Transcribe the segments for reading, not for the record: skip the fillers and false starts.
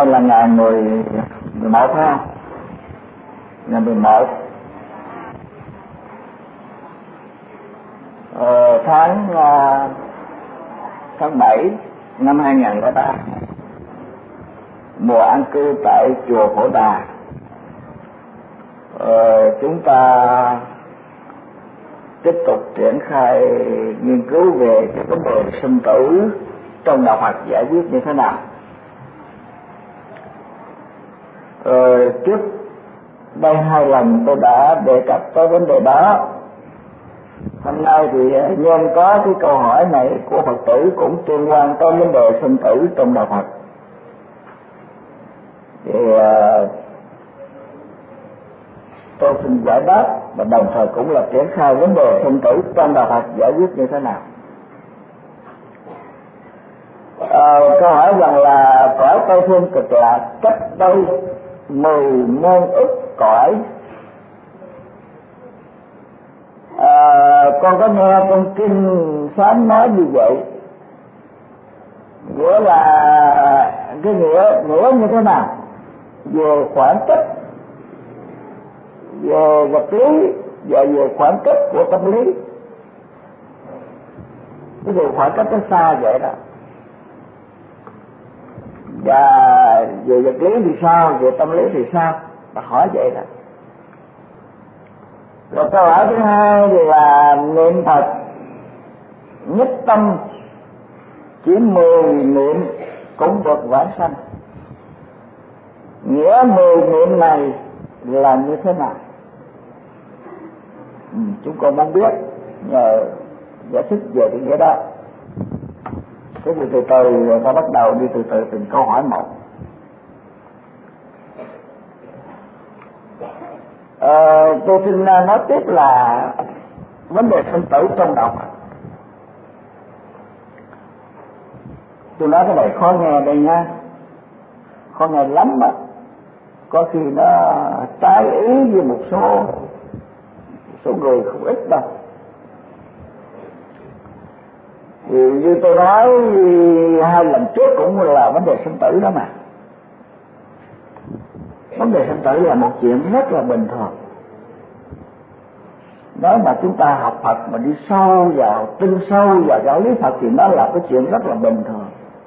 nay là ngày 11 ha, ngày 11 tháng 7 năm 2003, mùa an cư tại chùa Phổ Đà. Chúng ta tiếp tục triển khai nghiên cứu về cái vấn đề sinh tử trong đạo Phật giải quyết như thế nào. Trước đây 2 lần tôi đã đề cập tới vấn đề đó. Hôm nay thì nhân có cái câu hỏi này của Phật tử cũng liên quan tới vấn đề sinh tử trong đạo Phật. Thì tôi xin giải đáp và đồng thời cũng là triển khai vấn đề sinh tử trong đạo Phật giải quyết như thế nào. Câu hỏi rằng là cõi Tây Phương Cực Lạc cách đây 10 muôn ức cõi. Con có nghe trong kinh Sám nói như vậy, nghĩa là cái nghĩa như thế nào? Về khoảng cách, về vật lý và về khoảng cách của tâm lý. Cái về khoảng cách nó xa vậy đó. Và về vật lý thì sao, về tâm lý thì sao? Ta hỏi vậy đó. Rồi câu hỏi thứ hai thì là niệm Phật nhất tâm chỉ 10 niệm cũng được vãng sanh. Nghĩa 10 niệm này là như thế nào? Chúng con muốn biết, nhờ giải thích về cái nghĩa đó. Thế thì từ từ rồi ta bắt đầu đi từ từ từng câu hỏi một. Tôi xin nói tiếp là vấn đề sinh tử trong đạo Phật. Tôi nói cái này khó nghe đây nha, khó nghe lắm á. Có khi nó trái ý với một số người không ít đâu. Thì như tôi nói 2 lần trước cũng là vấn đề sinh tử đó mà. Vấn đề sinh tử là một chuyện rất là bình thường. Nếu mà chúng ta học Phật mà đi sâu vào, tin sâu vào giáo lý Phật thì nó là cái chuyện rất là bình thường.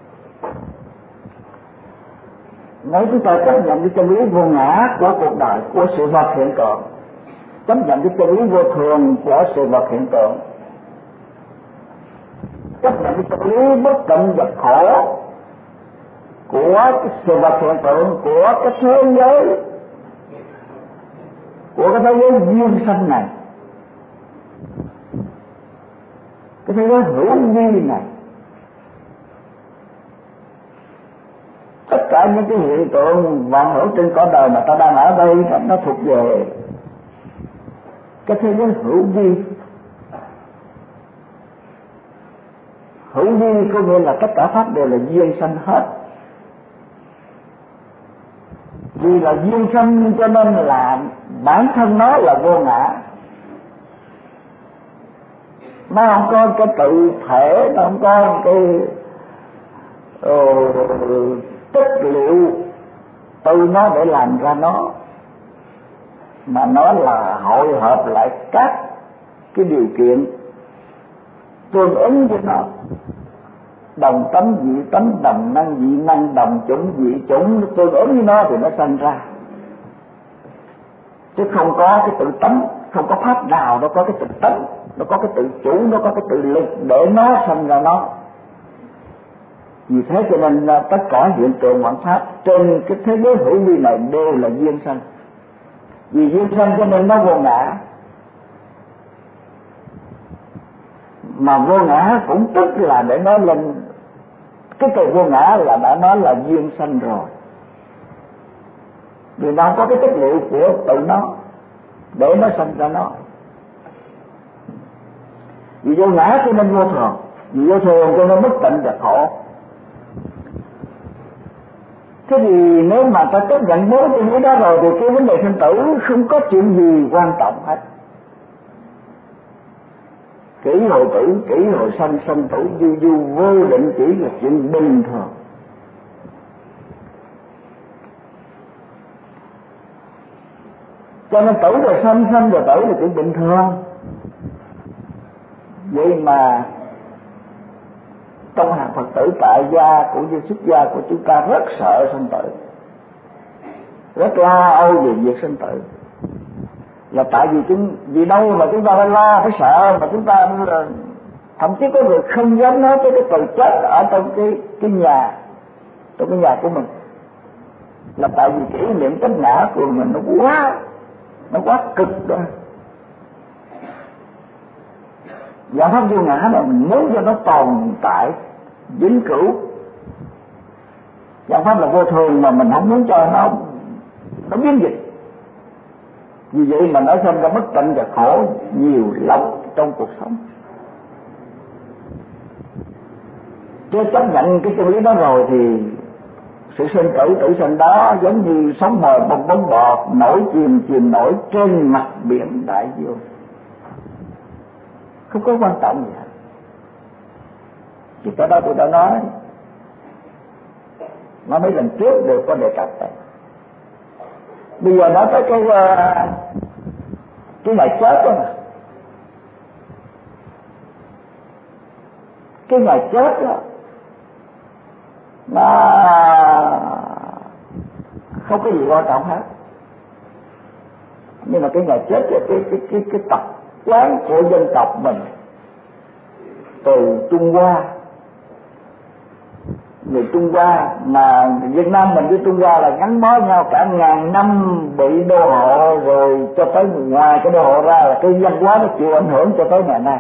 Nếu chúng ta chấp nhận cái chân lý vô ngã của cuộc đời, của sự vật hiện tượng, chấp nhận cái chân lý vô thường của sự vật hiện tượng, chấp nhận cái chân lý bất tận vật khổ của cái sự vật hiện tượng, của cái thế giới, của cái thế giới duyên sanh này, cái thế giới hữu vi này. Tất cả những cái hiện tượng vạn hữu trên cõi đời mà ta đang ở đây nó thuộc về cái thế giới hữu vi. Hữu vi có nghĩa là tất cả pháp đều là duyên sanh hết. Vì là duyên sanh cho nên là bản thân nó là vô ngã. Nó không có cái tự thể, nó không có cái chất liệu từ nó để làm ra nó, mà nó là hội hợp lại các cái điều kiện tương ứng với nó, đồng tánh dị tánh, đồng năng dị năng, đồng chủng dị chủng, tương ứng với nó thì nó sanh ra. Chứ không có cái tự tánh, không có pháp nào nó có cái tự tánh, nó có cái tự chủ, nó có cái tự lực để nó sanh ra nó. Vì thế cho nên tất cả hiện tượng vạn pháp trên cái thế giới hữu vi này đều là duyên sanh. Vì duyên sanh cho nên nó vô ngã. Mà vô ngã cũng tức là để nói lên cái từ vô ngã là đã nói là duyên sanh rồi. Vì nó không có cái chất liệu của tự nó để nó sanh ra nó. Vì vô ngã cho nên vô thường, vì vô thường cho nên bất tịnh và khổ. Thế thì nếu mà ta chấp nhận bốn cái nghĩa đó rồi thì cái vấn đề sinh tử không có chuyện gì quan trọng hết. Kỷ hồi tử, kỷ hồi sanh, sanh tử du du vô định chỉ là chuyện bình thường. Cho nên tử rồi sanh, sanh rồi tử là chuyện bình thường. Vậy mà trong hàng Phật tử tại gia cũng như xuất gia của chúng ta rất sợ sanh tử, rất lo âu về việc sanh tử, là tại vì đâu mà chúng ta phải lo phải sợ, mà chúng ta thậm chí có người không dám nói tới cái từ chết ở trong cái nhà, trong cái nhà của mình, là tại vì kỷ niệm cách ngã của mình nó quá cực đó. Giải pháp vô ngã là mình muốn cho nó tồn tại vĩnh cửu. Giải pháp là vô thường mà mình không muốn cho nó biến dịch. Vì vậy mà nó sinh ra bất tịnh và khổ nhiều lắm trong cuộc sống. Chứ chấp nhận cái chân lý đó rồi thì sự sinh tử tử sinh đó giống như sóng mồi bong bóng bọt nổi chìm nổi trên mặt biển đại dương, không có quan trọng gì hết. Thì cái đó tôi đã nói mấy lần trước đều có đề cập tới. Bây giờ nói tới cái ngày chết đó mà. Cái ngày chết đó nó không có gì quan trọng hết. Nhưng mà cái ngày chết là cái tập quán của dân tộc mình từ Trung Hoa, người Trung Hoa mà Việt Nam mình với Trung Hoa là gắn bó nhau cả ngàn năm, bị đô hộ rồi cho tới ngoài cái đô hộ ra là cái văn hóa nó chịu ảnh hưởng cho tới ngày nay.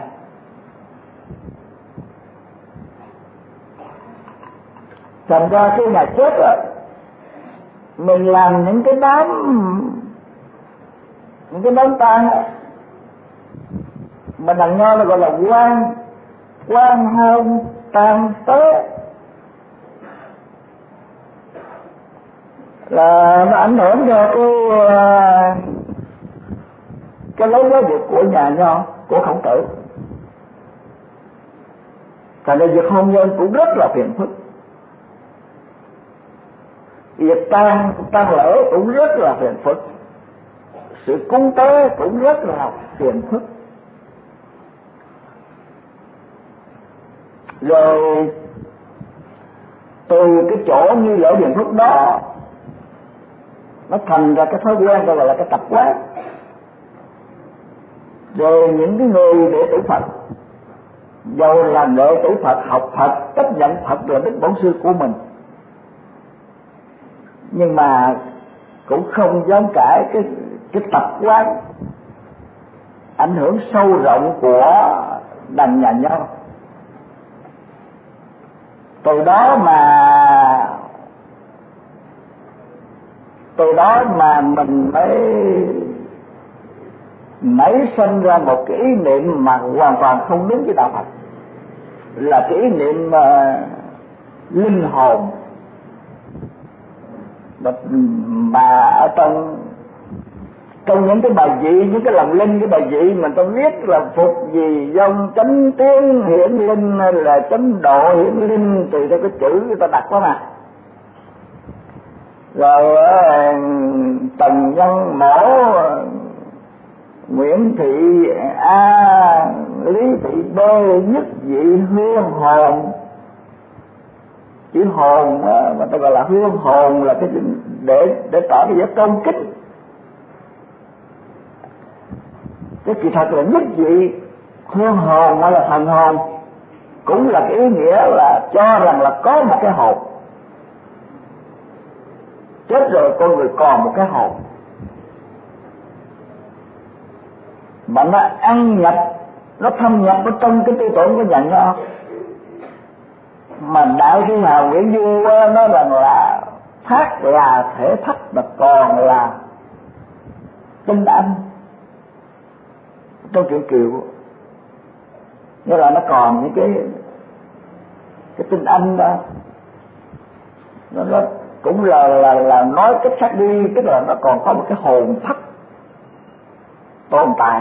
Thành ra cái ngày chết á, mình làm những cái đám tang á, mà đằng nho nó gọi là quan hôn tang tế, là nó ảnh hưởng cho cái lối giáo dục của nhà Nho, của Khổng Tử. Thành ra việc hôn nhân cũng rất là phiền phức, việc tang lễ cũng rất là phiền phức, sự cúng tế cũng rất là phiền phức. Rồi từ cái chỗ nghi lễ phiền phức đó nó thành ra cái thói quen gọi là cái tập quán. Rồi những cái người đệ tử Phật, dầu là đệ tử Phật, học Phật, chấp nhận Phật là đức bổn sư của mình, nhưng mà cũng không dám cãi cái tập quán ảnh hưởng sâu rộng của đàn nhà Nho. Từ đó mình mới nảy sinh ra một cái ý niệm mà hoàn toàn không đúng với đạo Phật, là cái ý niệm linh hồn. Mà ở trong những cái bài vị, những cái lòng linh, cái bài vị mình ta viết là phục gì dông chánh tiếng hiển linh, hay là chánh độ hiển linh, tùy theo cái chữ người ta đặt đó mà. Rồi Tần Nhân Mổ, Nguyễn Thị A, Lý Thị B, nhất vị hương hồn. Chữ hồn mà ta gọi là hương hồn là cái để tỏ cái vẻ tôn kính. Cái kỳ thật là nhất vị hương hồn hay là thần hồn, cũng là cái ý nghĩa là cho rằng là có một cái hồn. Chết rồi con người còn một cái hồn mà nó ăn nhập, nó thâm nhập ở trong cái tư tưởng của nhà Nho. Mà Đại Thi Hào Nguyễn Du nói rằng là thác là thể thách mà còn là tinh anh trong truyện Kiều, nghĩa là nó còn những cái tinh anh đó, nó cũng là nói cách khác đi, tức là nó còn có một cái hồn phách tồn tại.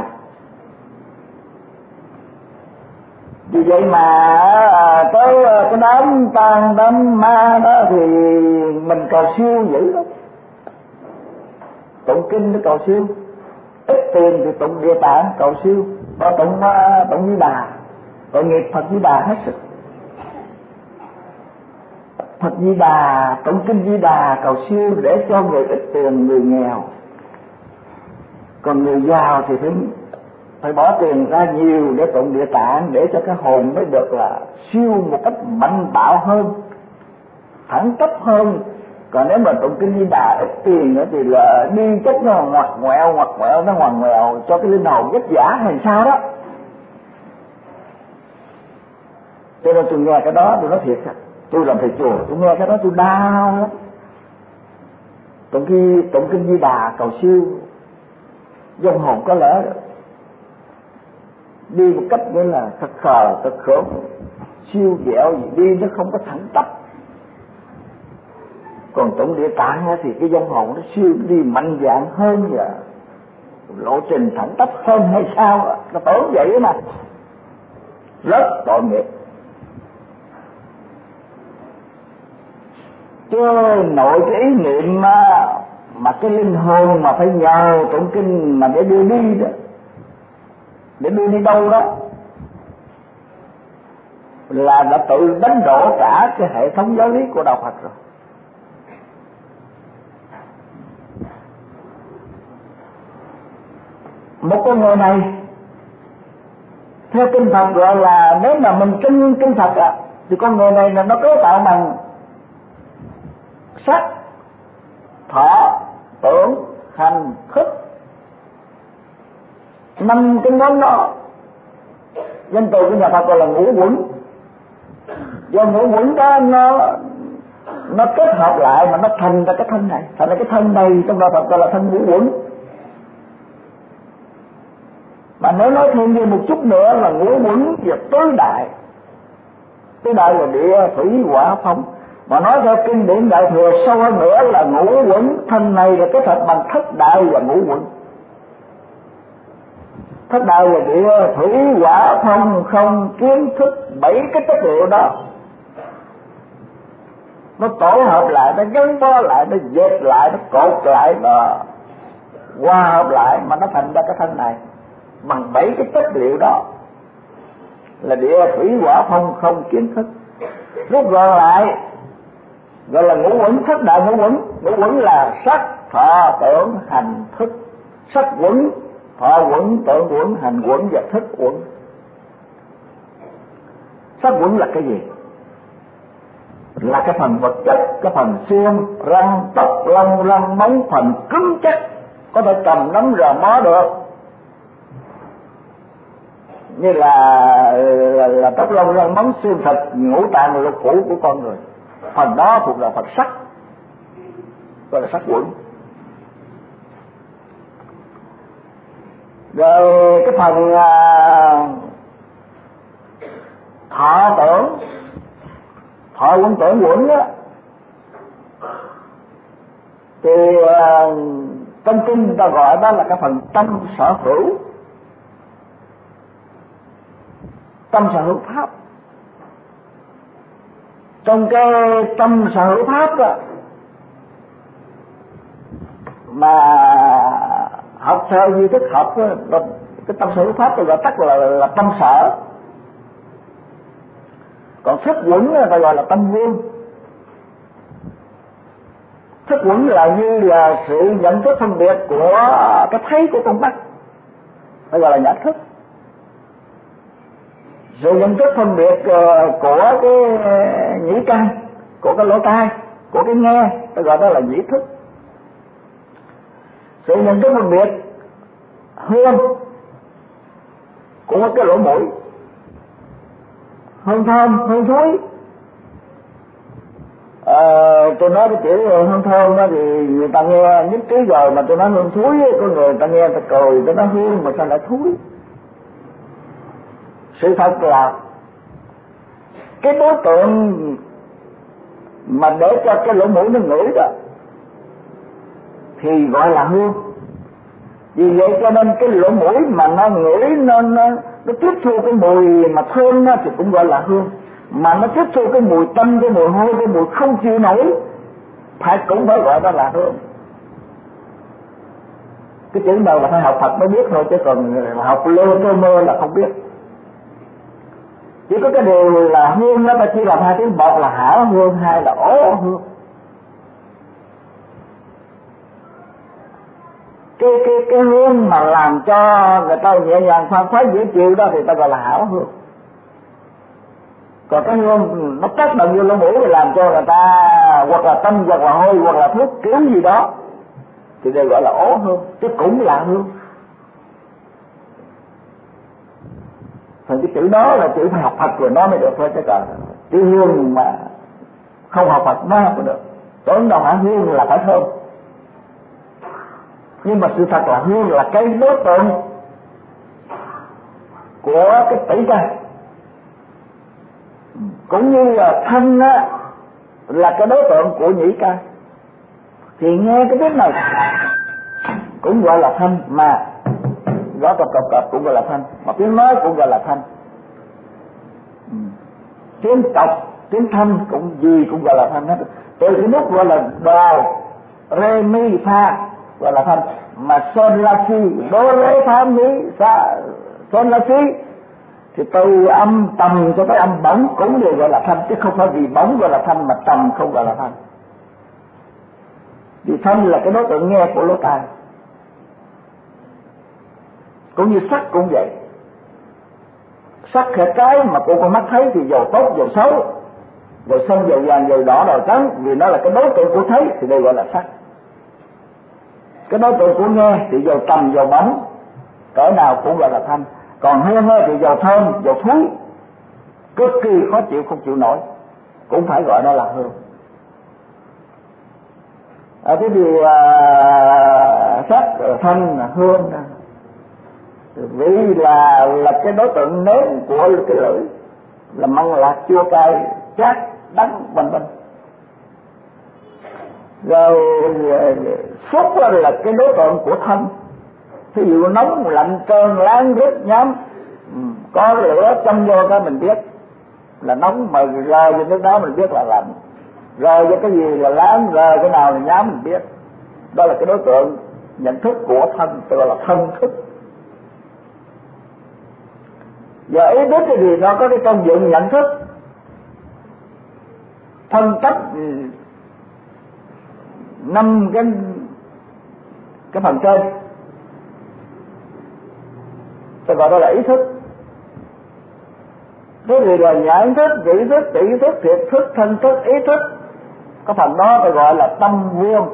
Vì vậy mà tới cái đám ma đó thì mình cầu siêu dữ lắm, tụng kinh để cầu siêu. tiền thì tụng Địa Tạng cầu siêu, và tụng Di Đà, tội nghiệp Phật Di Đà hết sức. Phật Di Đà, tụng kinh Di Đà cầu siêu để cho người ít tiền, người nghèo. Còn người giàu thì phải bỏ tiền ra nhiều để tụng Địa Tạng, để cho cái hồn mới được là siêu một cách mạnh bạo hơn, thẳng tắp hơn. Còn nếu mà tụng kinh Di Đà ít tiền nữa thì là đi cách nó ngoặt ngoẹo, nó ngoằn ngoèo cho cái linh hồn vất vả hay sao đó. Cho nên tôi nghe cái đó tôi nói thiệt, tôi làm thầy chùa tôi nghe cái đó tôi đau lắm. Tụng kinh Di Đà cầu siêu, vong hồn có lẽ đi một cách nghĩa là thật khờ thật khổ, siêu dẻo gì đi nó không có thẳng tắp. Còn tụng Địa Tạng thì cái vong hồn nó siêu đi mạnh dạn hơn, và lộ trình thẳng tắp hơn hay sao, nó tưởng vậy mà rất tội nghiệp. Chứ nội cái ý niệm mà cái linh hồn mà phải nhờ tụng kinh mà để đưa đi đó, để đưa đi đâu đó, là đã tự đánh đổ cả cái hệ thống giáo lý của đạo Phật rồi. Một con người này theo kinh Phật gọi là, nếu mà mình kinh Phật thì con người này là nó cấu tạo bằng sắc, thọ, tưởng, hành, thức, 5 cái món đó. Danh từ của nhà Phật gọi là ngũ quẩn. Do ngũ quẩn đó nó kết hợp lại mà nó thành ra cái thân này. Thành ra cái thân này trong đạo Phật gọi là thân ngũ quẩn. Mà nếu nói thêm như một chút nữa là ngũ quẩn và tứ đại. Tứ đại là địa, thủy, hỏa, phong. Mà nói theo kinh điển Đại Thừa sâu hơn nữa là ngũ quẩn thân này là kết hợp bằng thất đại và ngũ quẩn. Thất đại là địa, thủy, hỏa, phong, không, kiến, thức, 7 cái chất liệu đó. Nó tổ hợp lại, nó gắn bó lại, nó dệt lại, nó cột lại, nó hòa hợp lại mà nó thành ra cái thân này bằng 7 cái chất liệu đó là địa, thủy, hỏa, phong, không, kiến, thức. Rút gọn lại gọi là ngũ quẩn, thất đại ngũ quẩn. Ngũ quẩn là sắc, thọ, tưởng, hành, thức. Sắc quẩn, thọ quẩn, tưởng quẩn, hành quẩn và thức quẩn. Sắc quẩn là cái gì? Là cái phần vật chất, cái phần xương, răng, tóc, lông, răng, móng, phần cứng chắc, có thể cầm nắm rờ mó được. Như là tóc, lông, răng, móng, xương, thịt, ngũ tạng, lục phủ của con người. Phần đó thuộc là phần sắc, gọi là sắc quẩn. Rồi cái phần thọ tưởng, thọ quẩn tưởng quẩn đó, thì trong kinh người ta gọi đó là cái phần tâm sở hữu. Tâm sở hữu pháp. Trong cái tâm sở hữu pháp đó mà học theo duy thức học đó, cái tâm sở hữu pháp tôi gọi tắt là tâm sở. Còn thức quẩn ta gọi là tâm vương. Thức quẩn là như là sự nhận thức phân biệt của cái thấy của con mắt, ta gọi là nhãn thức. Sự nhận thức phân biệt của cái nhĩ căn, của cái lỗ tai, của cái nghe, ta gọi đó là nhĩ thức. Sự nhận thức phân biệt hương của cái lỗ mũi, hương thơm, hương thối. Tôi nói cái chữ hương thơm đó thì người ta nghe nhất trí rồi, mà tôi nói hương thối có người ta nghe ta cười, tôi nói hương mà sao lại thối. Sự thật là cái đối tượng mà để cho cái lỗ mũi nó ngửi đó thì gọi là hương. Vì vậy cho nên cái lỗ mũi mà nó ngửi nó tiếp thu cái mùi mà thơm đó, thì cũng gọi là hương. Mà nó tiếp thu cái mùi tanh, cái mùi hôi, cái mùi không chịu nổi, phải cũng phải gọi đó là hương. Cái chữ nào là phải học Phật mới biết thôi, chứ còn học lơ cơ mơ là không biết. Chỉ có cái điều là hương đó ta chỉ làm hai tiếng, một là hảo hương, hai là ố hương. Cái hương mà làm cho người ta nhẹ nhàng khoan khoái dễ chịu đó thì ta gọi là hảo hương. Còn cái hương nó tác động vô lỗ mũi thì làm cho người ta hoặc là tanh, hoặc là hôi, hoặc là thuốc kiểu gì đó thì đều gọi là ố hương, chứ cũng là hương. Thì cái chữ đó là chữ phải học Phật rồi nó mới được thôi, chứ còn chữ hương mà không học Phật nó không có được. Tối đâu hả, hương là phải thơm. Nhưng mà sự thật là hương là cái đối tượng của cái tỷ căn, cũng như là thanh á là cái đối tượng của nhĩ căn. Thì nghe cái tiếng này cũng gọi là thanh, mà gõ cọp cũng gọi là thanh, mà tiếng nói cũng gọi là thanh. Tiếng cọc, tiếng thanh cũng gì cũng gọi là thanh hết. Từ cái nút gọi là do, re mi fa gọi là thanh, mà son la si, do re fa mi sa son la si thì từ âm trầm cho tới âm bổng cũng đều gọi là thanh, chứ không phải vì bổng gọi là thanh mà trầm không gọi là thanh. Vì thanh là cái đối tượng nghe của lỗ tai. Cũng như sắc cũng vậy, sắc là cái mà của con mắt thấy thì dầu tốt dầu xấu, dầu xanh dầu vàng dầu đỏ dầu trắng, vì nó là cái đối tượng của thấy thì đây gọi là sắc. Cái đối tượng của nghe thì dầu trầm dầu bóng cỡ nào cũng gọi là thanh. Còn hương thì dầu thơm dầu thúi cực kỳ khó chịu không chịu nổi cũng phải gọi nó là hương. Thế thì sắc thanh hương vì là cái đối tượng nếm của cái lưỡi, là măng lạc chua cay chát đắng vân vân. Rồi xúc là cái đối tượng của thân, ví dụ nóng lạnh trơn láng rít nhám, có lửa châm vô cái mình biết là nóng, mà rơi vô nước đó mình biết là lạnh, rơi vô cái gì là láng, rơi cái nào là nhám mình biết. Đó là cái đối tượng nhận thức của thân, gọi là thân thức. Và ý thức thì nó có cái công dụng nhận thức, phân tích 5 cái phần trên, tôi gọi đó là ý thức. Thế thì là nhãn thức, vị thức, tỷ thức, thiệt thức, thân thức, ý thức. Cái phần đó tôi gọi là tâm vương.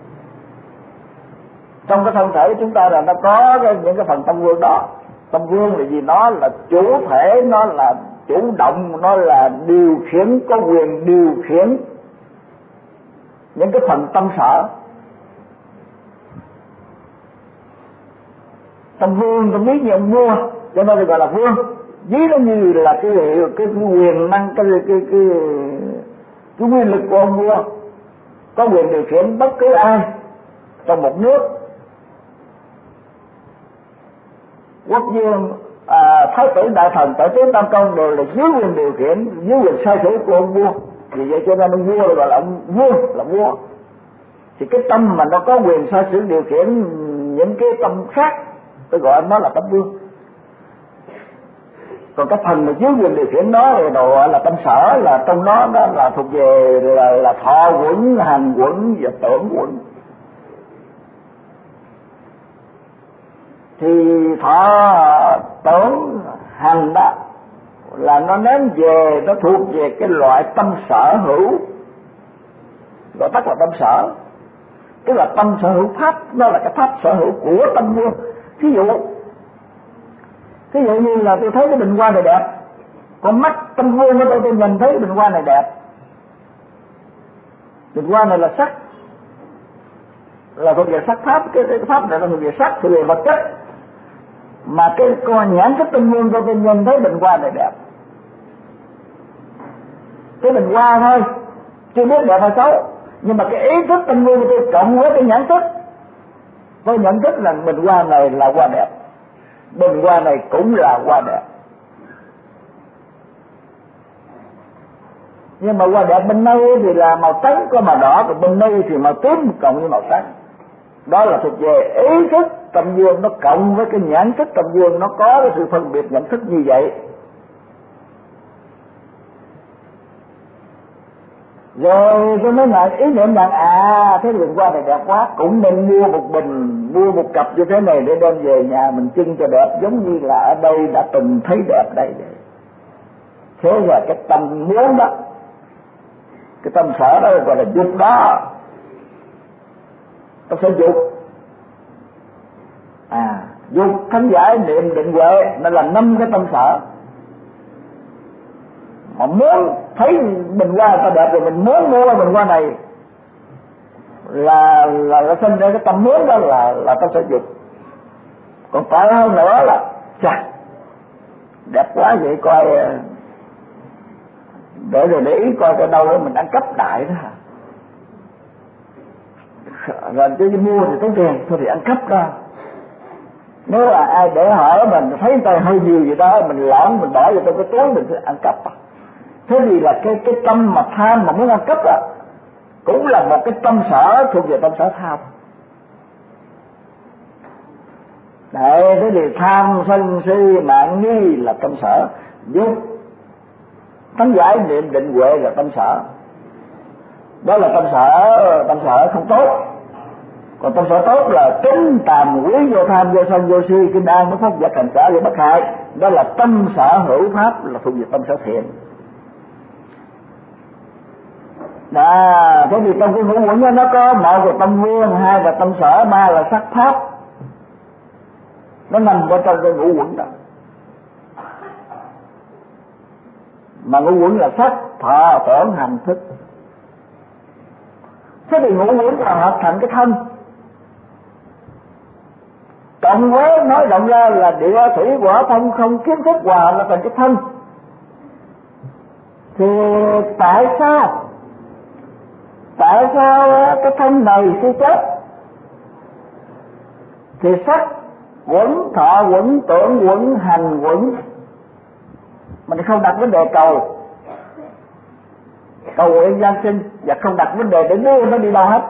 Trong cái thân thể của chúng ta là nó có những cái phần tâm vương đó. Tâm vương là gì? Nó là chủ thể, nó là chủ động, nó là điều khiển, có quyền điều khiển những cái phần tâm sở. Tâm vương tâm lý như ông vua, cho nên gọi là vương. Ví nó như là cái quyền năng, cái quyền lực của ông vua, có quyền điều khiển bất cứ ai trong một nước. Quốc vương, thái tử, đại thần, tể tướng, tam công đều là dưới quyền điều khiển, dưới quyền sai sử của ông vua. Vì vậy cho nên ông vua gọi là ông vương, là vua. Thì cái tâm mà nó có quyền sai sử điều khiển những cái tâm khác, tôi gọi nó là tâm vương. Còn cái phần mà dưới quyền điều khiển nó thì gọi là tâm sở, là trong nó là thuộc về là thọ quẩn, hành quẩn và tưởng quẩn. Thì thọ tưởng hành đó là nó ném về, nó thuộc về cái loại tâm sở hữu, gọi tắt là tâm sở. Tức là tâm sở hữu pháp, nó là cái pháp sở hữu của tâm vương. Ví dụ như là tôi thấy cái bình hoa này đẹp, con mắt tâm vương của tôi nhìn thấy cái bình hoa này đẹp. Bình hoa này là sắc, là thuộc về sắc pháp, cái pháp này là thuộc về sắc, thuộc về vật chất. Mà cái con nhãn thức tâm vương tôi nhìn thấy bình hoa này đẹp, cái bình hoa thôi, chưa biết đẹp hay xấu, nhưng mà cái ý thức tâm vương của tôi cộng với cái nhãn thức, tôi nhận thức là bình hoa này là hoa đẹp, bình hoa này cũng là hoa đẹp. Nhưng mà hoa đẹp bên đây thì là màu trắng có màu đỏ, còn bên đây thì màu tím cộng với màu trắng. Đó là thuộc về ý thức tâm dương, nó cộng với cái nhận thức tâm dương, nó có cái sự phân biệt nhận thức như vậy. Rồi tôi mới lại ý niệm rằng cái vườn hoa này đẹp quá, cũng nên mua một bình, mua một cặp như thế này để đem về nhà mình trưng cho đẹp, giống như là ở đây đã từng thấy đẹp đây vậy. Thế là cái tâm muốn đó, cái tâm sở đó gọi là dục đó, ta sẽ dục. Dục thánh giải niệm định huệ, nó là 5 cái tâm sở. Mà muốn thấy bình hoa ta đẹp rồi mình muốn mua bình hoa này là sinh ra cái tâm muốn đó là ta sẽ dục. Còn phải hơn nữa là chà, đẹp quá vậy, coi để ý coi cái đâu đó mình ăn cắp đại đó, rồi chứ mua thì tốn tiền, thôi thì ăn cắp đó. Nếu là ai để hỏi mình thấy người ta hơi nhiều gì đó, mình lõng mình bỏ vào trong cái túi mình ăn cắp. Thế thì là cái tâm mà tham mà muốn ăn cắp cũng là một cái tâm sở thuộc về tâm sở tham. Đấy, thế thì tham sân si mạng nghi là tâm sở, dục thánh giải niệm định huệ là tâm sở. Đó là tâm sở không tốt. Còn tâm sở tốt là tính tàm quý vô tham vô sân vô si kinh an mới phát giác hành sở để bất hại. Đó là tâm sở hữu pháp, là thuộc về tâm sở thiện. Thế thì trong cái ngũ uẩn đó nó có 1 là tâm vương, 2 là tâm sở, 3 là sắc pháp. Nó nằm ở trong cái ngũ uẩn đó. Mà ngũ uẩn là sắc, thọ, tưởng, hành, thức. Thế thì ngũ uẩn là hợp thành cái thân. Cộng với nói rộng ra là địa thủy hỏa phong không kiến thức hòa là thành cái thân. Thì tại sao cái thân này khi chết thì sắc quẩn, thọ quẩn, tưởng quẩn, hành quẩn, mình không đặt vấn đề cầu nguyện gian sinh, và không đặt vấn đề để đưa nó đi đâu hết,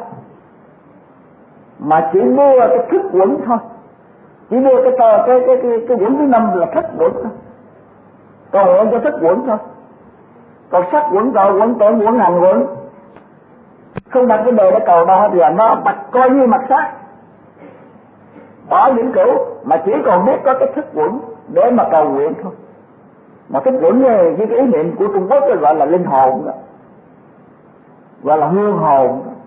mà chỉ đưa cái thức quẩn thôi, chỉ đưa cái quẩn thứ 5 là thức quẩn thôi, cầu nguyện cho thức quẩn thôi. Còn sắc quẩn, thọ quẩn, tưởng quẩn, hành quẩn, không đặt vấn đề để cầu đâu hết, là nó mặt coi như mặt xác, bỏ những cửu, mà chỉ còn biết có cái thức quẩn để mà cầu nguyện thôi. Mà thức quẩn với cái ý niệm của Trung Quốc gọi là linh hồn đó, gọi là hương hồn đó.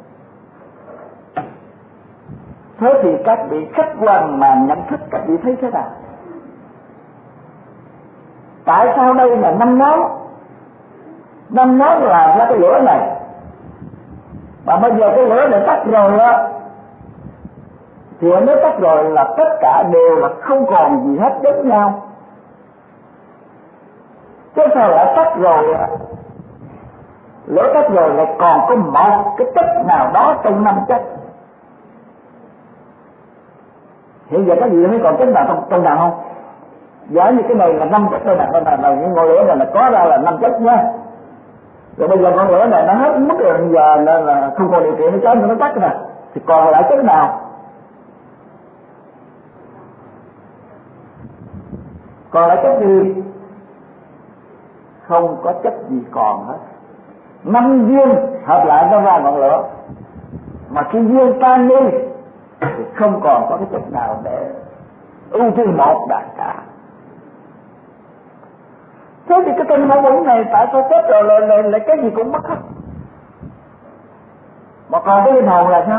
Thế thì các vị khách quan mà nhận thức, các vị thấy thế nào? Tại sao đây là 5 ngón làm ra cái lửa này, mà bây giờ cái lửa này tắt rồi á, thì nếu tắt rồi là tất cả đều là không còn gì hết giống nhau. Chứ sao lại tắt rồi, lửa tắt rồi lại còn có một cái chất nào đó trong 5 chất. Hiện giờ các vị thấy còn chất nào trong nào không? Giả như cái này là 5 chất đây là những ngọn lửa này là có ra là 5 chất nhá. Rồi bây giờ ngọn lửa này nó hết mất rồi, bây giờ là không còn điều kiện để cháy nó tắt nè, thì còn lại chất nào? Còn lại chất gì? Không có chất gì còn hết. 5 viên hợp lại nó ra ngọn lửa, mà khi viên tan đi thì không còn có cái chất nào để ưu tiên một đạt cả. Thế thì cái tinh mẫu quẩn này tại sao chết rồi lại cái gì cũng mất hết, mà còn cái linh hồn là sao?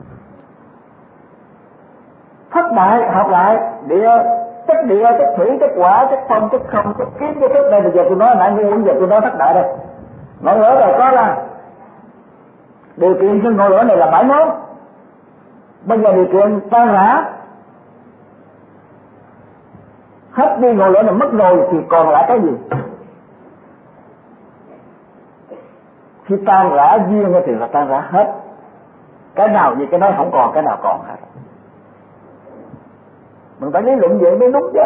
Thất đại hợp lại chất địa, chất thủy, chất hỏa, chất phong, chất không, chất kiến, chất thức. Đây bây giờ tôi nói nãy nhưng giờ tôi nói thất đại đây. Ngọn lửa rồi có ra điều kiện cho ngọn lửa này là 7 món. Bây giờ điều kiện tan rã, hết đi ngọn lửa này mất rồi thì còn lại cái gì? Khi tan rã duyên thì là tan rã hết, cái nào gì cái đó không còn, cái nào còn hết. Mình phải lý luận vậy mới đúng chứ.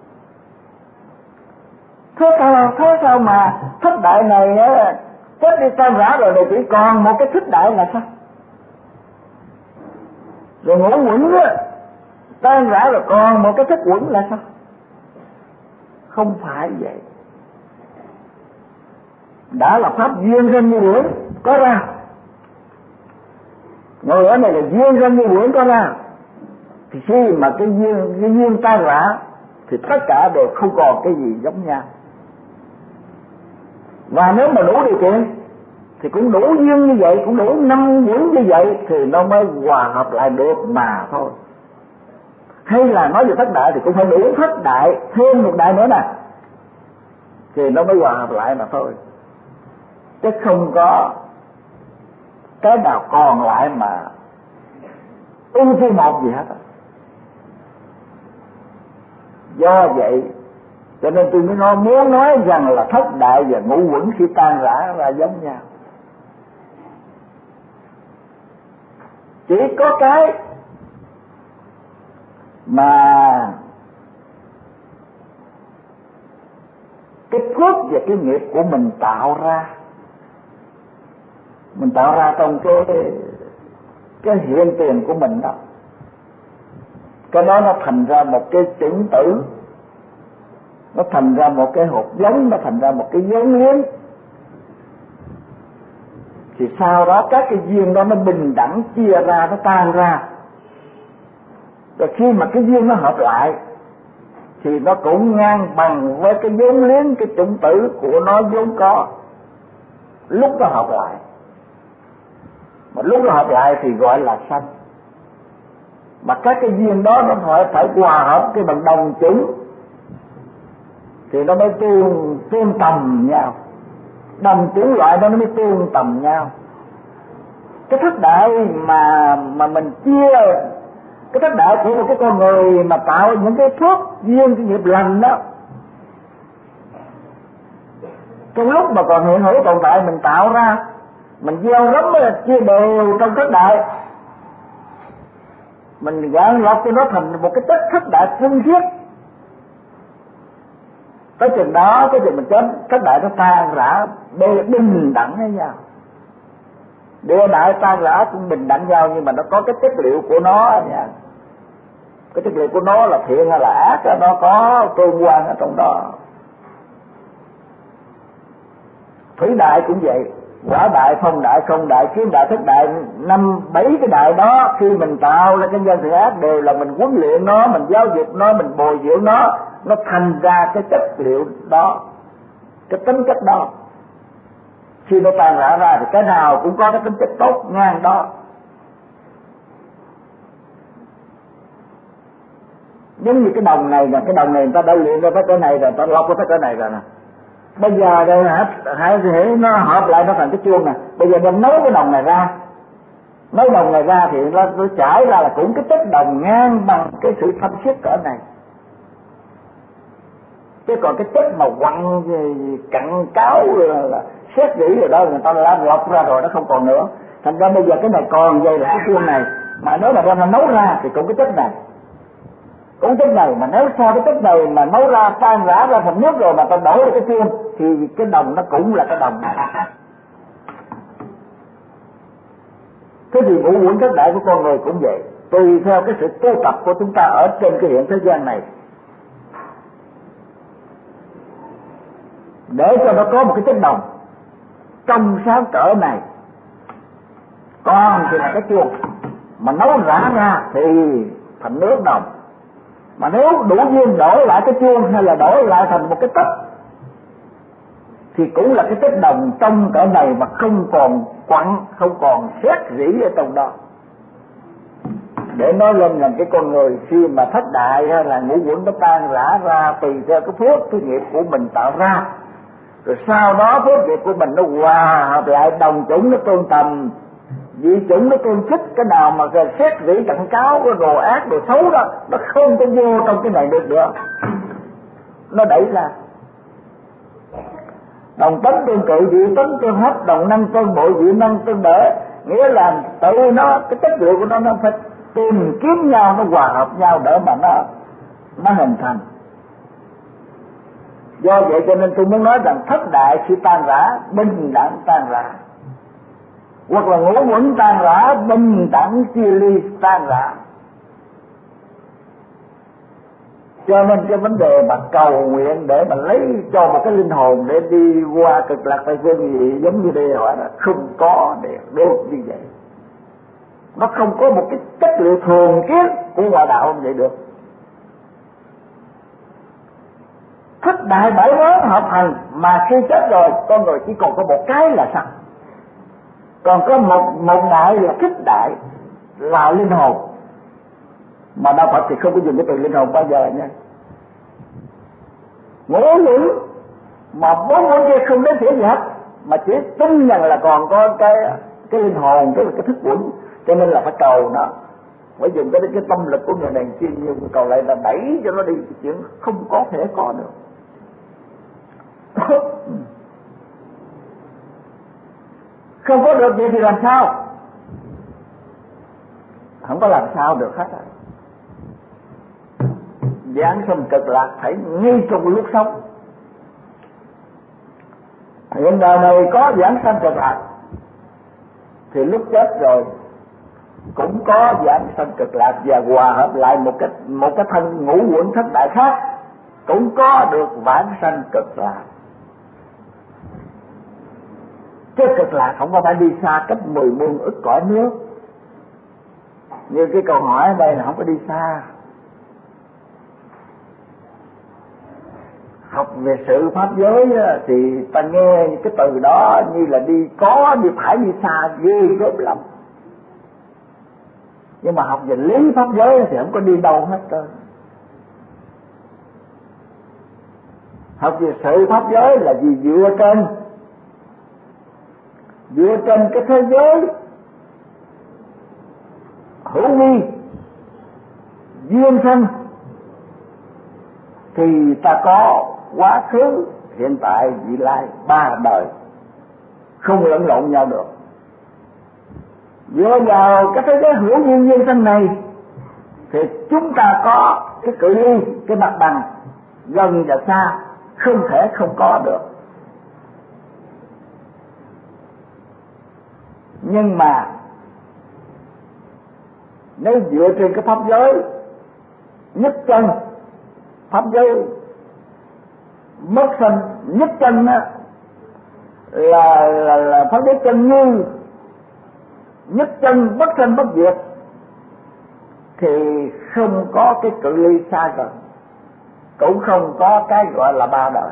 Thế sao mà thất đại này chết đi tan rã rồi thì chỉ còn một cái thất đại là sao? Rồi ngũ uẩn á tan rã rồi còn một cái thức uẩn là sao? Không phải vậy. Đã là pháp duyên sinh như uẩn có ra, ngồi ở này là duyên sinh như uẩn có ra, thì khi mà cái duyên tan rã thì tất cả đều không còn cái gì giống nhau. Và nếu mà đủ điều kiện thì cũng đủ duyên như vậy, cũng đủ năm uẩn như vậy thì nó mới hòa hợp lại được mà thôi. Hay là nói về thất đại thì cũng phải đủ thất đại thêm một đại nữa nè thì nó mới hòa hợp lại mà thôi, chứ không có cái nào còn lại mà ưu tiên một gì hết. Do vậy cho nên tôi mới muốn nói rằng là thất đại và ngũ uẩn khi tan rã là giống nhau. Chỉ có cái mà cái phước và cái nghiệp của mình tạo ra, mình tạo ra trong cái hiện tiền của mình đó, cái đó nó thành ra một cái chủng tử, nó thành ra một cái hột giống, nó thành ra một cái giống liếng. Thì sau đó các cái duyên đó nó bình đẳng chia ra, nó tan ra. Rồi khi mà cái duyên nó hợp lại thì nó cũng ngang bằng với cái vốn liếng, cái chủng tử của nó vốn có lúc nó hợp lại. Mà lúc nó hợp lại thì gọi là sanh. Mà các cái duyên đó nó phải hòa hợp cái bằng đồng chủng thì nó mới tương tầm nhau, đồng chủng loại đó nó mới tương tầm nhau. Cái thất đại mà mình chia, cái thất đại của một cái con người mà tạo những cái phước duyên, cái nghiệp lành đó, trong lúc mà còn hiện hữu tồn tại mình tạo ra, mình gieo rắm chia đều trong thất đại, mình gạn lọc cho nó thành một cái chất thất đại tinh khiết. Tới chừng đó, tới chừng mình chết, thất đại nó tan rã đều bình đẳng với nhau. Địa đại tan rã cũng bình đẳng nhau, nhưng mà nó có cái chất liệu của nó nha. Cái chất liệu của nó là thiện hay là ác, nó có tương quan ở trong đó. Thủy đại cũng vậy, hỏa đại, phong đại, không đại, kiếm đại, thất đại, 5-7 cái đại đó khi mình tạo ra cái nhân thiện ác đều là mình huấn luyện nó, mình giáo dục nó, mình bồi dưỡng nó thành ra cái chất liệu đó, cái tính chất đó. Khi nó tan rã ra thì cái nào cũng có cái tính chất tốt ngang đó. Giống như cái đồng này nè, cái đồng này người ta đã luyện ra tới cái này rồi, ta lọc ra tới cái này rồi nè. Bây giờ đây hãy nó hợp lại nó thành cái chuông nè. Bây giờ đem nấu cái đồng này ra, nấu đồng này ra thì nó chảy ra là cũng cái chất đồng ngang bằng cái sự thanh khiết cỡ này. Chứ còn cái chất mà quặng cặn cáo là xét rỉ rồi đó, người ta làm lọc ra rồi nó không còn nữa. Thành ra bây giờ cái này còn dây là cái chuông này, mà nếu mà đem nấu ra thì cũng cái chất này, cũng chất này. Mà nếu sao cái chất này mà nấu ra tan rã ra thành nước rồi mà ta đổ ra cái chuông thì cái đồng nó cũng là cái đồng này. Thế thì ngũ uẩn thất đại của con người cũng vậy, tùy theo cái sự tu tập của chúng ta ở trên cái hiện thế gian này, để cho nó có một cái chất đồng trong sáng cỡ này. Còn thì là cái chuông mà nấu rã ra thì thành nước đồng. Mà nếu đủ duyên đổi lại cái chuông hay là đổi lại thành một cái tách thì cũng là cái chất đồng trong cỡ này mà không còn quặng, không còn xét rỉ ở trong đó. Để nói lên là cái con người khi mà thất đại hay là ngũ uẩn nó tan rã ra tùy theo cái phước, cái nghiệp của mình tạo ra, rồi sau đó phước nghiệp của mình nó hòa hợp lại đồng chủng, nó tương tầm, vị chủng nó tương thích. Cái nào mà xét rỉ cặn cáo, cái đồ ác, đồ xấu đó, nó không có vô trong cái này được nữa, nó đẩy ra. Đồng tánh tương cự, vị tánh tương hấp, đồng năng tương bội, vị năng tương đỡ. Nghĩa là tự nó, cái chất liệu của nó phải tìm kiếm nhau, nó hòa hợp nhau để mà nó hình thành. Do vậy cho nên tôi muốn nói rằng thất đại khi tan rã, bình đẳng tan rã. hoặc là ngũ uẩn tan rã, bình đẳng chia ly tan rã. Cho nên cái vấn đề mà cầu nguyện để mà lấy cho một cái linh hồn để đi qua cực lạc Tây Phương gì giống như đây hỏi là không có được như vậy. Nó không có một cái chất liệu thường kiến của ngoại đạo không vậy được. Thất đại bảy mối hợp hành mà khi chết rồi con người chỉ còn có một cái là sắc, còn có một đại là thích đại là linh hồn, mà đạo Phật thì không có dùng cái từ linh hồn bao giờ nha. Ngũ uẩn mà bốn uẩn kia không đến thiệt gì hết, mà chỉ tin rằng là còn có cái linh hồn, tức là cái thức uẩn, cho nên là phải cầu nó, phải dùng cái tâm lực của người này chuyên nhiều cầu lại là đẩy cho nó đi, chuyện không có thể có được. Không có được vậy thì làm sao? Không có làm sao được hết rồi. Giảng sanh cực lạc phải ngay trong lúc sống. Hiện đời này có giảng sanh cực lạc thì lúc chết rồi cũng có giảng sanh cực lạc và hòa hợp lại một cái thân ngũ uẩn thất đại khác, cũng có được vãng sanh cực lạc. Cái cực lạc không có phải đi xa cách 10 muôn ức cõi nước như cái câu hỏi ở đây, là không có đi xa. Học về sự pháp giới thì ta nghe cái từ đó như là đi phải đi xa ghê gớm lắm. Nhưng mà học về lý pháp giới thì không có đi đâu hết trơn. Học về sự pháp giới là gì? Dựa trên cái thế giới hữu vi duyên sinh thì ta có quá khứ, hiện tại, vị lai, ba đời không lẫn lộn nhau được. Dựa vào cái thế giới hữu duyên duyên sinh này thì chúng ta có cái cự ly, cái mặt bằng gần và xa không thể không có được. Nhưng mà nếu dựa trên cái pháp giới nhất chân, pháp giới mất sanh nhất chân là pháp giới chân như nhất chân bất sanh bất diệt thì không có cái cự ly xa gần, cũng không có cái gọi là ba đời.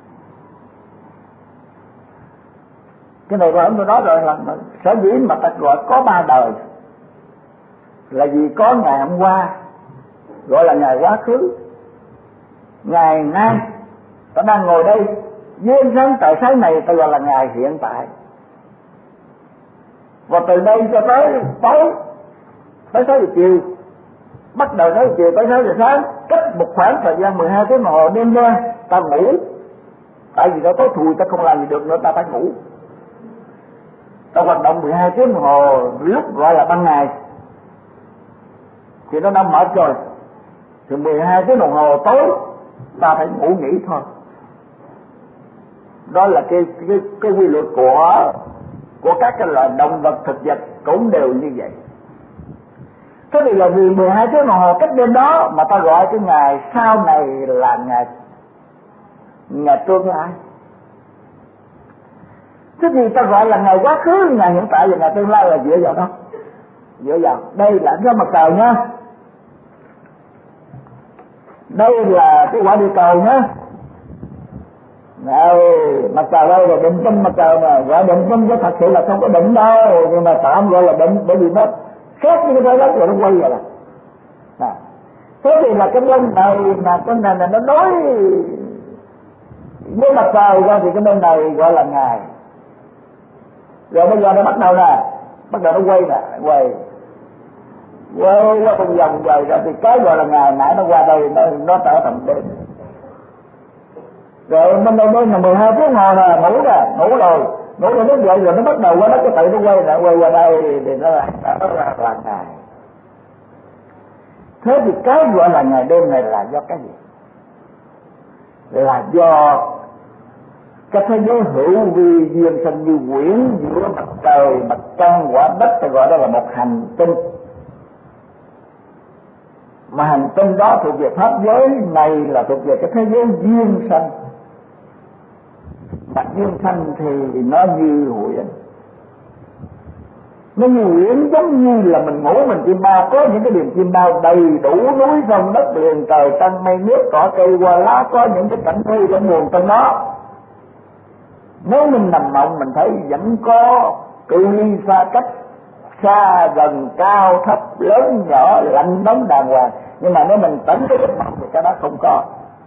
Cái này là tôi nói rồi, là sở dĩ mà ta gọi có ba đời là vì có ngày hôm qua gọi là ngày quá khứ, ngày nay ta đang ngồi đây duyên sáng tại sáng này ta gọi là ngày hiện tại, và từ đây cho tới tối, tới 6 giờ chiều, bắt đầu 6 giờ chiều tới 6 giờ sáng, cách một khoảng thời gian 12 tiếng đồng hồ đêm đen ta ngủ, tại vì nó tối thui ta không làm gì được nữa, ta phải ngủ. Ta hoạt động 12 tiếng đồng hồ lúc gọi là ban ngày thì nó đã mệt rồi, thì 12 tiếng đồng hồ tối ta phải ngủ nghỉ thôi. Đó là cái quy luật của các cái loài động vật thực vật cũng đều như vậy. Thế thì là vì 12 tiếng đồng hồ cách đêm đó mà ta gọi cái ngày sau này là ngày tương lai. Thế thì ta gọi là ngày quá khứ, ngày hiện tại và ngày tương lai là dựa vào đó. Dựa vào đây là ánh sáng mặt trời nhá, đây là cái quả địa cầu nhá. Này, mặt trời đây là định tâm mặt trời mà, gọi định tâm chứ thật sự là không có định đâu, nhưng mà tạm gọi là định bởi vì nó khác với cái trái đất rồi nó quay rồi. Thế thì là cái bên này mà con này nó nói với mặt trời ra thì cái bên này gọi là ngày. Rồi bây giờ nó bắt đầu nó quay quay qua con vòng rồi ra thì cái gọi là ngày nãy nó qua đây nó trở thành đêm. Rồi bên đây là 12 tiếng hồ nè, ngủ rồi nó dậy rồi nó bắt đầu qua đó cái tự nó quay qua đây thì nó là ngày. Thế thì cái gọi là ngày đêm này là do cái gì? Là do Cái thế giới hữu vi duyên sanh như quyển giữa mặt trời, mặt trăng, quả đất, ta gọi đó là một hành tinh. Mà hành tinh đó thuộc về pháp giới, này là thuộc về cái thế giới duyên sanh. Mà duyên sanh thì nó như quyển. Nó như quyển giống như là mình ngủ mình chim bao, có những cái điểm chim bao đầy đủ núi sông đất liền trời trăng mây nước cỏ cây hoa lá, có những cái cảnh thi trong nguồn trong đó. Nếu mình nằm mộng mình thấy vẫn có cự ly xa cách, xa gần cao thấp lớn nhỏ lạnh nóng đàng hoàng. Nhưng mà nếu mình tỉnh cái giấc mộng thì cái đó không có.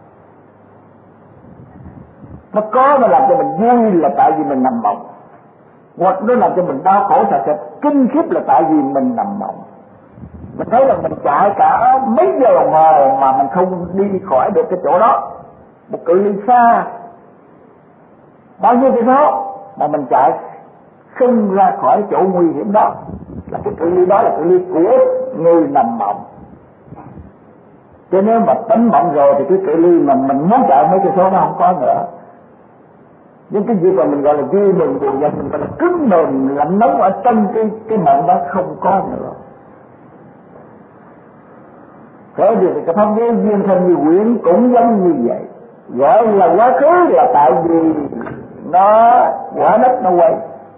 Nó có, nó làm cho mình vui là tại vì mình nằm mộng, hoặc nó làm cho mình đau khổ sợ sệt kinh khiếp là tại vì mình nằm mộng. Mình thấy là mình chạy cả mấy giờ đồng hồ mà mình không đi khỏi được cái chỗ đó, một cự ly xa bao nhiêu cây số mà mình chạy không ra khỏi chỗ nguy hiểm đó, là cái cự ly đó là cự ly của người nằm mộng. Cho nên mà tỉnh mộng rồi thì cái cự ly mà mình muốn chạy mấy cây số nó không có nữa. Nhưng cái việc mà mình gọi là vui mừng buồn giận, mình gọi là cứng mềm lạnh nóng ở trong cái mộng đó không có nữa. Thế thì cái pháp giới duyên sanh như quyển cũng giống như vậy. Gọi là quá khứ là tại vì nó quả đất nó quay.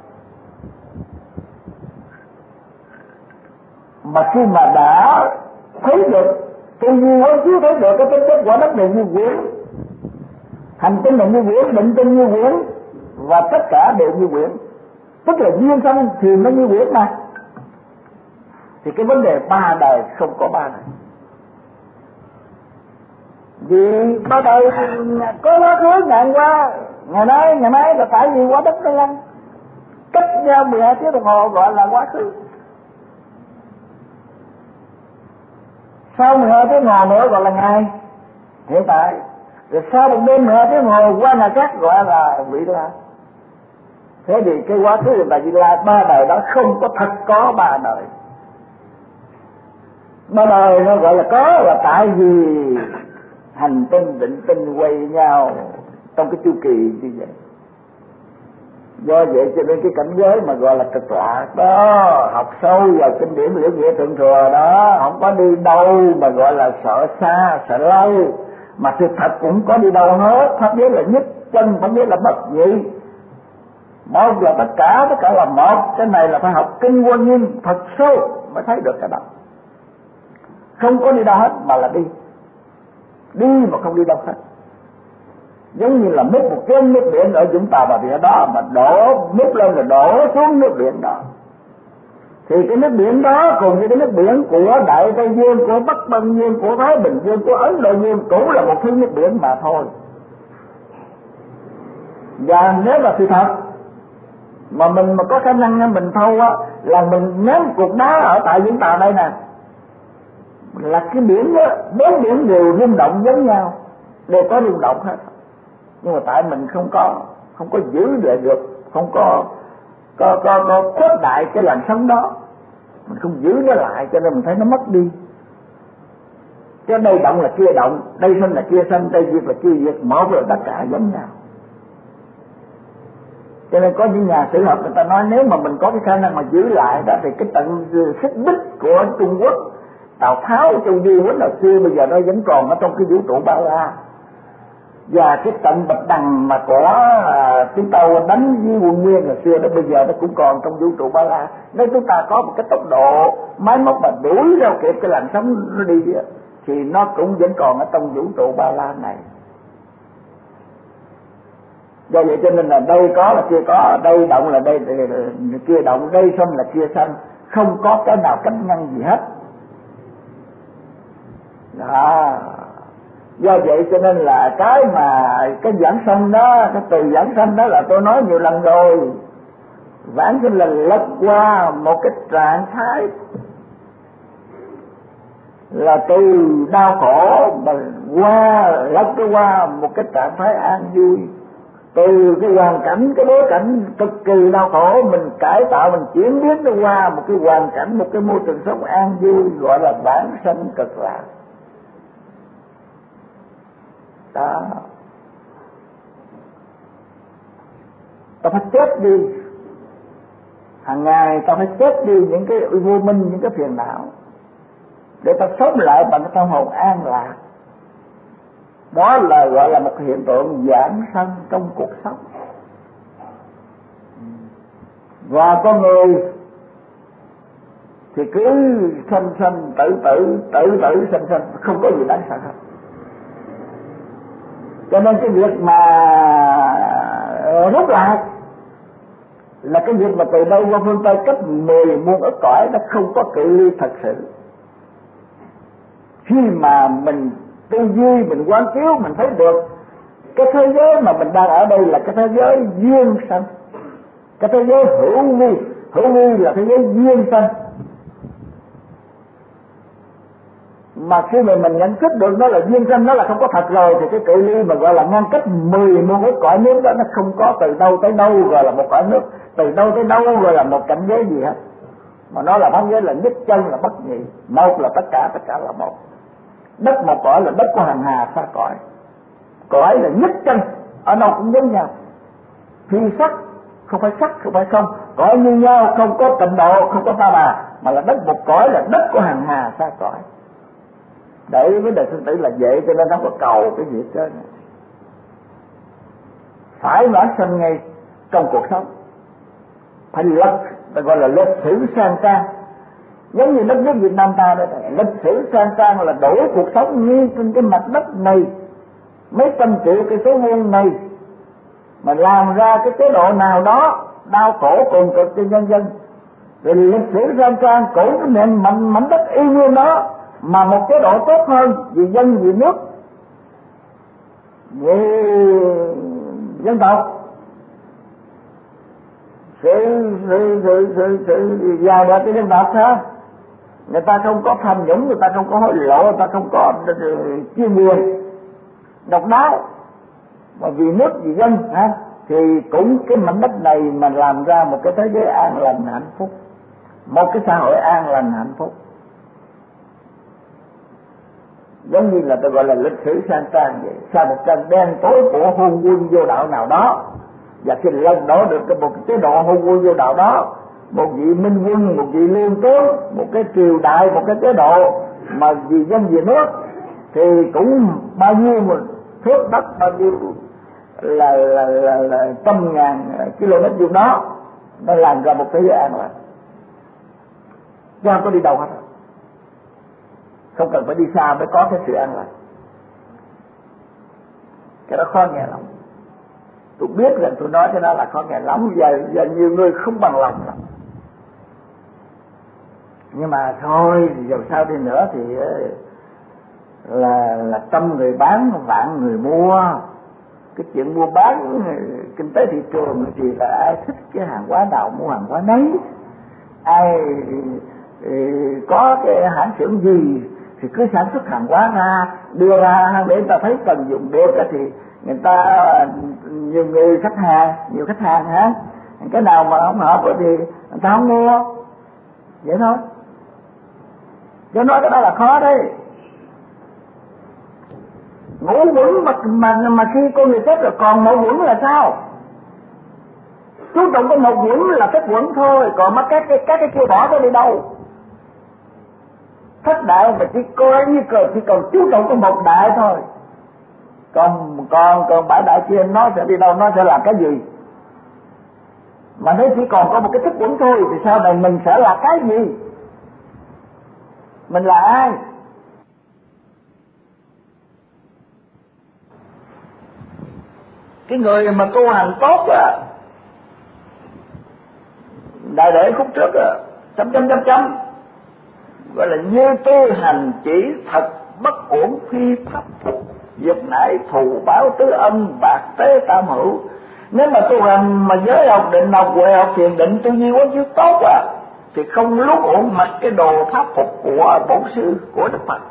Mà khi mà đã thấy được tư duy quán chiếu thấy được cái tính chất quả đất này như quyển, hành tinh này như quyển, định tinh như quyển, và tất cả đều như quyển, tức là duyên sanh thì nó như quyển mà. Thì cái vấn đề ba đời không có ba đời. Vì ba đời có quá khứ ngàn qua, ngày nay là tại vì quả đất nó lăn cách nhau 12 tiếng đồng hồ gọi là quá khứ. Sau 12 tiếng hồ nữa gọi là ngày hiện tại. Rồi sau một đêm 12 tiếng hồ qua ngày khác gọi là vị lai. Thế thì cái quá khứ và vị lai ba đời đó không có thật có ba đời. Ba đời nó gọi là có là tại vì hành tinh định tinh quay nhau trong cái chu kỳ như vậy. Do vậy cho nên cái cảnh giới mà gọi là cực lạc đó, học sâu vào kinh điển Liễu Nghĩa Thượng Thừa đó, không có đi đâu mà gọi là sợ xa sợ lâu, mà sự thật cũng có đi đâu hết. Pháp giới là nhất chân, pháp giới là bất nhị, một là tất cả là một. Cái này là phải học kinh Quan Nghiêm thật sâu mới thấy được cái đó. Không có đi đâu hết mà là đi mà không đi đâu hết. Giống như là múc một cái nước biển ở Vũng Tàu và biển đó mà đổ múc lên rồi đổ xuống nước biển đó, thì cái nước biển đó cùng với cái nước biển của Đại Tây Dương, của Bắc Băng Dương, của Thái Bình Dương, của Ấn Độ Dương cũng là một thứ nước biển mà thôi. Và nếu là sự thật mà mình mà có khả năng mình thâu á, là mình ném cục đá ở tại Vũng Tàu đây nè, là cái biển đó, bốn biển đều rung động giống nhau, đều có rung động hết. Nhưng mà tại mình không có giữ được, không có khuếch đại cái làn sóng đó, mình không giữ nó lại, cho nên mình thấy nó mất đi. Cái đây động là kia động, đây sanh là kia sanh, đây diệt là kia diệt, một là tất cả giống nhau. Cho nên có những nhà sử học người ta nói nếu mà mình có cái khả năng mà giữ lại đó, thì cái tận xích bích của Trung Quốc, Tào Tháo, Châu Duy Huấn hồi xưa bây giờ nó vẫn còn ở trong cái vũ trụ bao la. Và cái trận Bạch Đằng mà của chúng ta đánh với quân Nguyên hồi xưa đó, bây giờ nó cũng còn trong vũ trụ Ba La. Nếu chúng ta có một cái tốc độ máy móc mà đuổi theo kịp cái làn sóng nó đi thì nó cũng vẫn còn ở trong vũ trụ Ba La này. Do vậy cho nên là đây có là kia có, đây động là đây kia động, đây sanh là kia sanh, không có cái nào cách ngăn gì hết. Đó. Do vậy cho nên là cái giảng sanh đó, cái từ giảng sanh đó là tôi nói nhiều lần rồi. Vãng sinh là lật qua một cái trạng thái là từ đau khổ mà lật qua một cái trạng thái an vui. Từ cái hoàn cảnh, cái bối cảnh cực kỳ đau khổ, mình cải tạo, mình chuyển biến nó qua một cái hoàn cảnh, một cái môi trường sống an vui, gọi là vãng sanh cực lạc. Đó. ta phải chết đi, hàng ngày ta phải chết đi những cái vô minh, những cái phiền não, để ta sống lại bằng cái tâm hồn an lạc. Đó là gọi là một hiện tượng giảng sanh trong cuộc sống. Và con người thì cứ sanh sanh tự tử sanh sanh, không có gì đáng sợ hết. Cho nên cái việc mà rút lại là cái việc mà từ đây qua phương Tây cách 10 muôn ức cõi, nó không có cự ly thật sự. Khi mà mình tư duy, mình quán chiếu, mình thấy được cái thế giới mà mình đang ở đây là cái thế giới duyên sanh, cái thế giới hữu vi là thế giới duyên sanh. Mà khi mà mình nhận thức được nó là duyên sanh, nó là không có thật rồi, thì cái cự ly mà gọi là ngăn cách 10 muôn ức cõi nước đó, nó không có từ đâu tới đâu gọi là một cõi nước, từ đâu tới đâu gọi là một cảnh giới gì hết, mà nó là pháp giới là nhất chân, là bất nhị, một là tất cả là một. Đất một cõi là đất của hàng hà xa cõi, cõi là nhất chân, ở đâu cũng giống nhau, phi sắc, không phải sắc, không phải không, cõi như nhau, không có tịnh độ, không có ta bà, mà là đất một cõi, là đất của hàng hà xa cõi. Để với đời sinh tử là vậy, cho nên không có cầu cái gì hết. Phải vãng sanh ngay trong cuộc sống, phải lật, ta gọi là lịch sử sang trang. Giống như đất nước Việt Nam ta đây, lịch sử sang trang là đổi cuộc sống như trên cái mặt đất này, mấy trăm triệu cái số vuông này, mà làm ra cái chế độ nào đó đau khổ cùng cực cho nhân dân. Rồi lịch sử sang trang cổ cái nền mảnh đất y như đó, mà một chế độ tốt hơn vì dân vì nước, vì dân tộc, sự giàu đẹp cho dân tộc ha. Người ta không có tham nhũng, người ta không có hối lộ, người ta không có chuyên quyền độc đáo, mà vì nước vì dân ha, thì cũng cái mảnh đất này mà làm ra một cái thế giới an lành hạnh phúc, một cái xã hội an lành hạnh phúc. Giống như là tôi gọi là lịch sử sang trang vậy. Sau một trận đen tối của hôn quân vô đạo nào đó, và khi lần đó được một cái chế độ hôn quân vô đạo đó, một vị minh quân, một vị lương tướng, một cái triều đại, một cái chế độ mà vì dân vì nước, thì cũng bao nhiêu một thước đất, bao nhiêu là trăm ngàn km vuông đó, nó làm ra một thế giới an lành, chứ không có đi đâu hết. Không cần phải đi xa mới có cái sự an lành. Cái đó khó nghe lắm. Tôi biết rằng tôi nói cho nó là khó nghe lắm, và nhiều người không bằng lòng lắm. Nhưng mà thôi, dù sao đi nữa thì là trăm người bán vạn người mua. Cái chuyện mua bán kinh tế thị trường thì là ai thích cái hàng hóa nào mua hàng hóa nấy, ai có cái hãng xưởng gì thì cứ sản xuất hàng hóa ra, đưa ra để người ta thấy cần dùng được thì người ta nhiều khách hàng hả, cái nào mà không hợp thì người ta không mua, vậy thôi. Cho nói cái đó là khó đấy. Ngũ quẩn mà khi con người chết rồi còn một quẩn là sao? Chú trọng có một quẩn là cái quẩn thôi, còn mà các cái kia bỏ nó đi đâu? Thất đại mà chỉ coi như chỉ còn chú trọng có một đại thôi, còn bảy đại kia nó sẽ đi đâu, nó sẽ làm cái gì? Mà nếu chỉ còn có một cái thức quẩn thôi thì sau này mình sẽ là cái gì? Mình là ai? Cái người mà tu hành tốt á, đại đệ khúc trước á, chấm gọi là như tu hành chỉ thật bất uổng phi pháp phục, dục nải thù báo tứ âm bạc tế tam hữu. Nếu mà tu hành mà giới học định học huệ học thiền định tư duy quán chiếu tốt á, thì không lúc uổng mặc cái đồ pháp phục của bổn sư, của Đức Phật.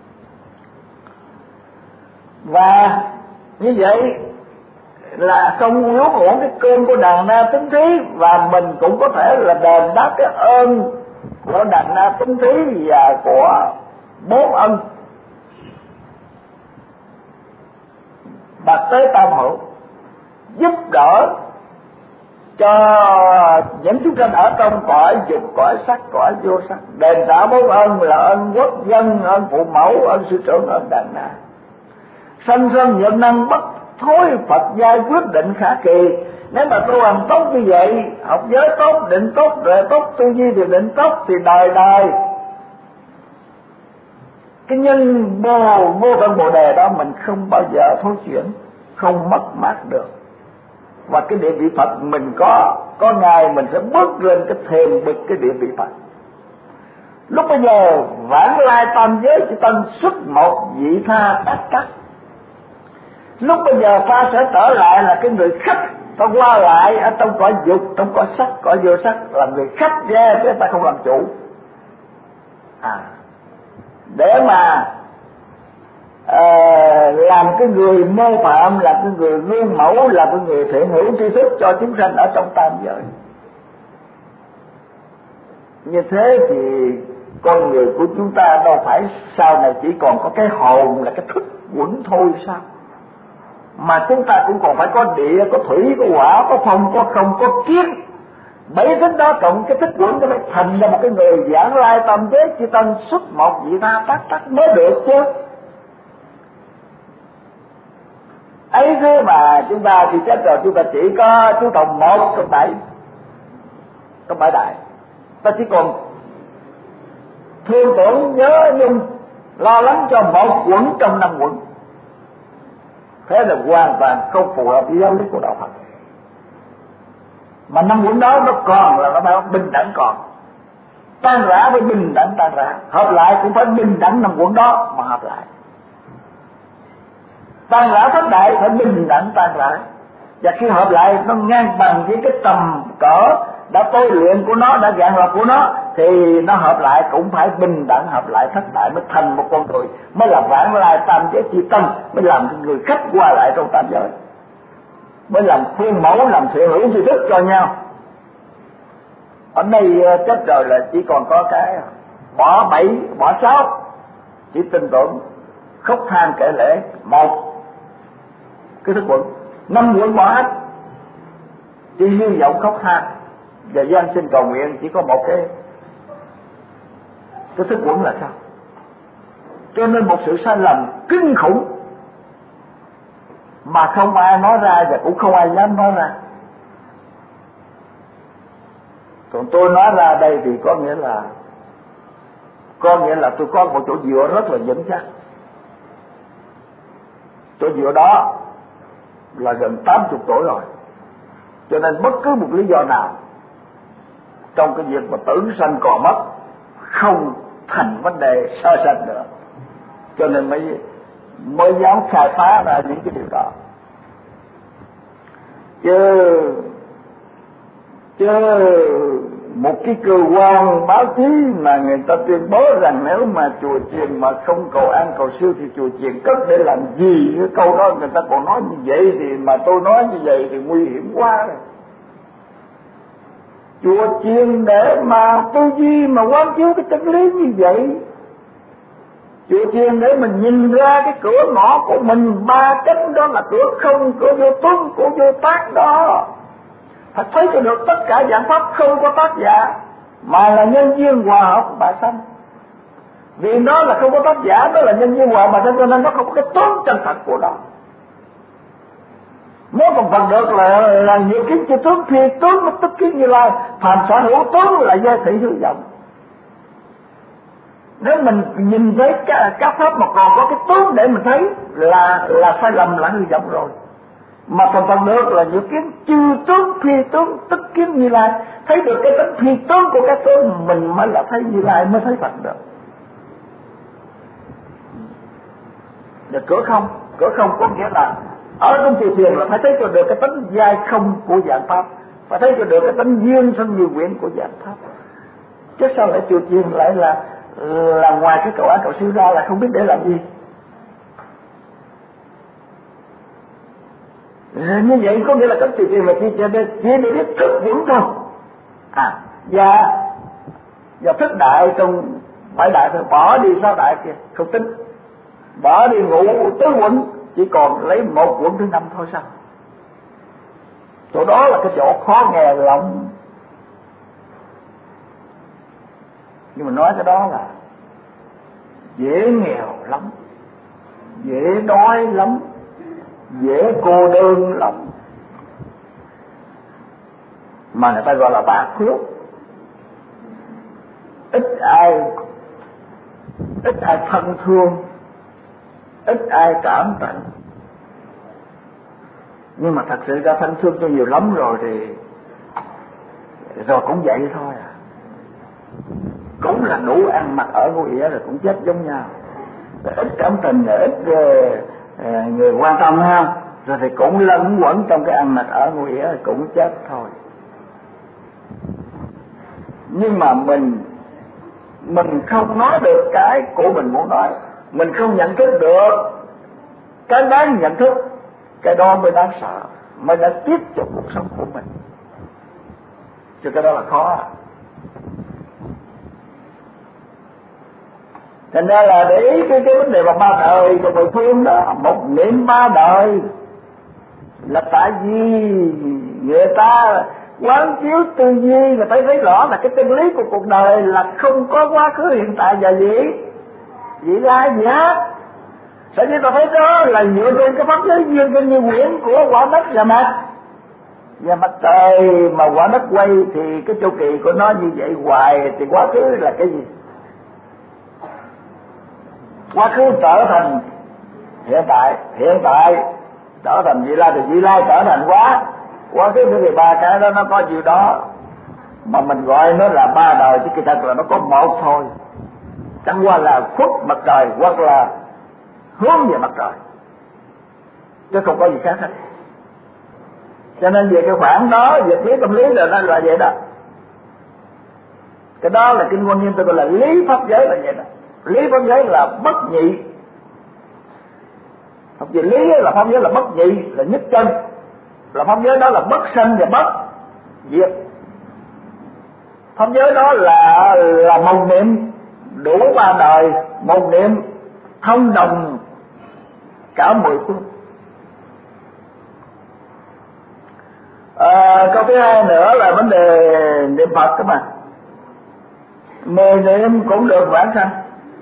Và như vậy là không lúc uổng cái cơn của đàn na tính thí, và mình cũng có thể là đền đáp cái ơn của đàn na tính thí và của bốn ân bạc tế tam hữu, giúp đỡ cho những chúng sanh ở trong cõi dục, cõi sắc, cõi vô sắc. Đền trả bốn ơn là ơn quốc dân, ơn phụ mẫu, ơn sư trưởng, ơn đàn na. Sanh sanh nhận năng bất thối, Phật giai quyết định khả kỳ. Nếu mà tu hành tốt như vậy, học giới tốt, định tốt, tuệ tốt, tư duy thì định tốt, thì đời đời cái nhân vô tận bồ đề đó mình không bao giờ thối chuyển, không mất mát được. Và cái địa vị Phật mình có ngày mình sẽ bước lên cái thềm bực cái địa vị Phật. Lúc bây giờ vãng lai tam giới chỉ tân xuất một vị tha tác cắt. Lúc bây giờ ta sẽ trở lại là cái người khách, ta qua lại ở trong cõi dục, trong cõi sắc, cõi vô sắc, là người khách ra chứ ta không làm chủ. Để mà làm cái người mô phạm, làm cái người gương mẫu, làm cái người thiện hữu tri thức cho chúng sanh ở trong tam giới. Như thế thì con người của chúng ta đâu phải sau này chỉ còn có cái hồn là cái thức quẩn thôi sao? Mà chúng ta cũng còn phải có địa, có thủy, có hỏa, có phong, có không, có kiến. Bảy tính đó cộng cái thức quẩn nó phải thành ra một cái người giảng lai tam giới chỉ tân xuất một vị tha tác tắc mới được chứ. Ấy thế mà chúng ta thì chết rồi, chúng ta chỉ có chú tổng 1 trong 7, trong 7 đại. Ta chỉ còn thương tưởng nhớ nhung lo lắng cho một quẩn trong 5 quẩn. Thế là hoàn toàn không phù hợp với giáo lý của đạo Phật. Mà 5 quẩn đó nó còn là nó phải bình đẳng còn. Tan rã với bình đẳng tan rã, hợp lại cũng phải bình đẳng 5 quẩn đó mà hợp lại. Tan rã thất đại phải bình đẳng tan rã. Và khi hợp lại nó ngang bằng với cái tầm cỡ đã tôi luyện của nó, đã gạn lọc của nó, thì nó hợp lại cũng phải bình đẳng hợp lại thất đại mới thành một con người, mới là vãng lai tam giới chi tâm, mới làm người khách qua lại trong tam giới, mới làm khuôn mẫu, làm thiện hữu tri thức cho nhau. Ở đây chết rồi là chỉ còn có cái bỏ 7, bỏ 6, chỉ tin tưởng khóc than kể lễ 1 cái thức quẩn, 5 quẩn bỏ hết, chỉ hy vọng khóc than và gian sinh cầu nguyện, chỉ có một cái thức quẩn là sao? Cho nên một sự sai lầm kinh khủng mà không ai nói ra và cũng không ai dám nói ra. Còn tôi nói ra đây thì có nghĩa là tôi có một chỗ dựa rất là vững chắc. Chỗ dựa đó là gần 80 tuổi rồi, cho nên bất cứ một lý do nào trong cái việc mà tử sanh còn mất không thành vấn đề sơ sanh nữa, cho nên mới dám khai phá ra những cái điều đó. Chứ một cái cơ quan báo chí mà người ta tuyên bố rằng nếu mà chùa chiền mà không cầu ăn cầu siêu thì chùa chiền cất để làm gì, cái câu đó người ta còn nói như vậy thì mà tôi nói như vậy thì nguy hiểm quá rồi. Chùa chiền để mà tư duy mà quán chiếu cái chân lý như vậy, chùa chiền để mình nhìn ra cái cửa ngõ của mình, 3 cánh đó là cửa không, cửa vô tuân, cửa vô tác đó. Phải thấy cho được tất cả dạng pháp không có tác giả mà là nhân duyên hòa hợp bà sanh. Vì nó là không có tác giả, nó là nhân duyên hòa bà sanh, cho nên nó không có cái tướng chân thật của nó. Nếu còn phần được là nhiều kiến chi tướng, phi tướng nó tức kiến Như Lai, phàm sở hữu tướng là gia thị hư vọng. Nếu mình nhìn thấy các pháp mà còn có cái tướng để mình thấy là sai lầm, là hư vọng rồi. Mà phần được là những kiến chư tướng, phi tướng, tức kiến Như Lai, thấy được cái tính phi tướng của các tướng mình mới là thấy Như Lai, mới thấy Phật được. Và cửa không có nghĩa là ở trong chùa thiền là phải thấy cho được cái tính giai không của dạng pháp, phải thấy cho được cái tính duyên sanh nhiều nguyện của dạng pháp. Chứ sao lại chùa thiền lại là ngoài cái cầu ăn cầu siêu ra là không biết để làm gì. Như vậy có nghĩa là các chùa thiền là chỉ để biết thức vững thôi. Và thức đại trong 7 đại thôi, bỏ đi 6 đại kia không tính, bỏ đi ngũ tứ quẩn, chỉ còn lấy 1 quẩn thứ 5 thôi sao? chỗ đó là cái chỗ khó nghe lắm. Nhưng mà nói cái đó là dễ nghèo lắm, dễ đói lắm, dễ cô đơn lắm, mà người ta gọi là bạc phước. Ít ai thân thương, ít ai cảm tận. Nhưng mà thật sự ra thân thương cho nhiều lắm rồi thì rồi cũng vậy thôi à. Cũng là đủ ăn mặc ở ngôi ỉa rồi cũng chết giống nhau. Ít cảm tình, ít người quan tâm ha, rồi thì cũng lẫn quẩn trong cái ăn mặc ở ngôi ỉa rồi cũng chết thôi. Nhưng mà mình không nói được cái của mình muốn nói, mình không nhận thức được cái đáng nhận thức, cái đó mới đáng sợ, mới đã tiếp tục cuộc sống của mình. Chứ cái đó là khó. Thành ra là để ý cái vấn đề mà ba đời của Mười Phương đó, một niệm ba đời là tại vì người ta quán chiếu tư duy, người ta thấy rõ là cái chân lý của cuộc đời là không có quá khứ, hiện tại và vị lai gì hết. Sở dĩ ta thấy đó là dựa trên cái pháp giới duyên trên như quyển của quả đất và mặt trời, mà quả đất quay thì cái chu kỳ của nó như vậy hoài, thì quá khứ là cái gì? Quá khứ trở thành hiện tại trở thành vị lai, thì vị lai trở thành quá khứ, thì ba cái đó nó có gì đó mà mình gọi nó là ba đời, chứ kỳ thật là nó có một thôi, chẳng qua là khuất mặt trời hoặc là hướng về mặt trời, chứ không có gì khác hết. Cho nên về cái khoảng đó, về phía tâm lý là nó là vậy đó. Cái đó là kinh Quan Nghiêm tôi gọi là lý pháp giới là vậy đó. Lý pháp giới là bất nhị. Học về lý là pháp giới là bất nhị, là nhất chân, là pháp giới đó là bất sanh và bất diệt. Pháp giới đó là một niệm đủ ba đời, một niệm thông đồng cả mười phương. Câu thứ hai nữa là vấn đề niệm Phật các bạn. 10 niệm cũng được vãng sanh.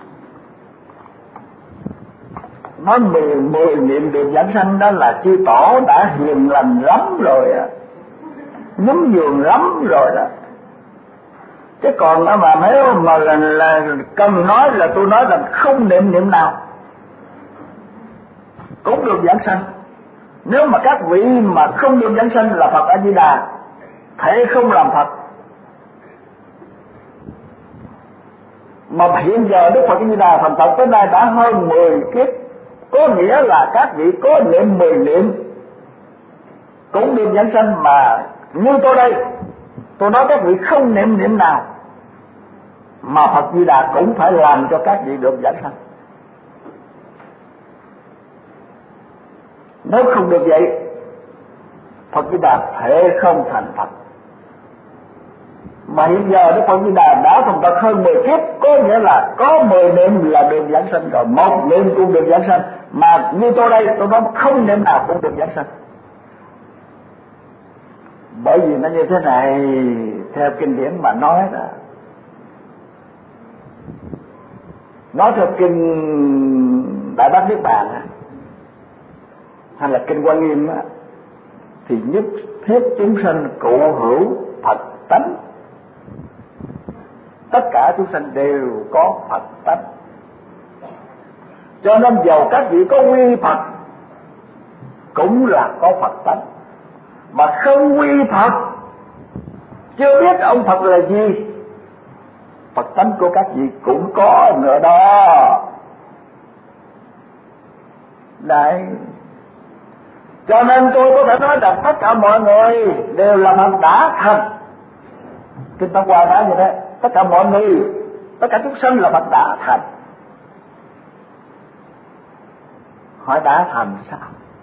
Nói 10 niệm được vãng sanh đó là chư tổ đã hiền lành lắm rồi á, nhún nhường lắm rồi đó. Chứ còn đó mà nếu mà là cần nói là tôi nói là không niệm nào cũng được vãng sanh. Nếu mà các vị mà không được vãng sanh là Phật A Di Đà, thể không làm Phật. Mà hiện giờ Đức Phật A Di Đà thành Phật tới nay đã hơn 10 kiếp, có nghĩa là các vị có niệm 10 niệm cũng được vãng sanh. Mà như tôi đây, tôi nói các vị không niệm nào mà Phật Di Đà cũng phải làm cho các vị được vãng sanh. Nếu không được vậy, Phật Di Đà thể không thành Phật. Mà hiện giờ Đức Phật Di Đà đã thành Phật hơn 10 kiếp, có nghĩa là có 10 niệm là được vãng sanh rồi, một niệm cũng được vãng sanh. Mà như tôi đây, tôi nói không niệm nào cũng được vãng sanh. Bởi vì nó như thế này, theo kinh điển mà nói đó, nói theo kinh Đại Bát Niết Bàn hay là kinh Quan Nghiêm á, thì nhất thiết chúng sanh cụ hữu Phật tánh. Tất cả chúng sanh đều có Phật tánh. Cho nên dầu các vị có quy Phật cũng là có Phật tánh. Mà không quy Phật, chưa biết ông Phật là gì, Phật tánh của các vị cũng có nữa đó. Đấy. Cho nên tôi có thể nói rằng tất cả mọi người đều là Phật đã thành. Kinh Pháp Hoa nói như thế, tất cả mọi người, tất cả chúng sanh là Phật đã thành. Hỏi đã thành sao?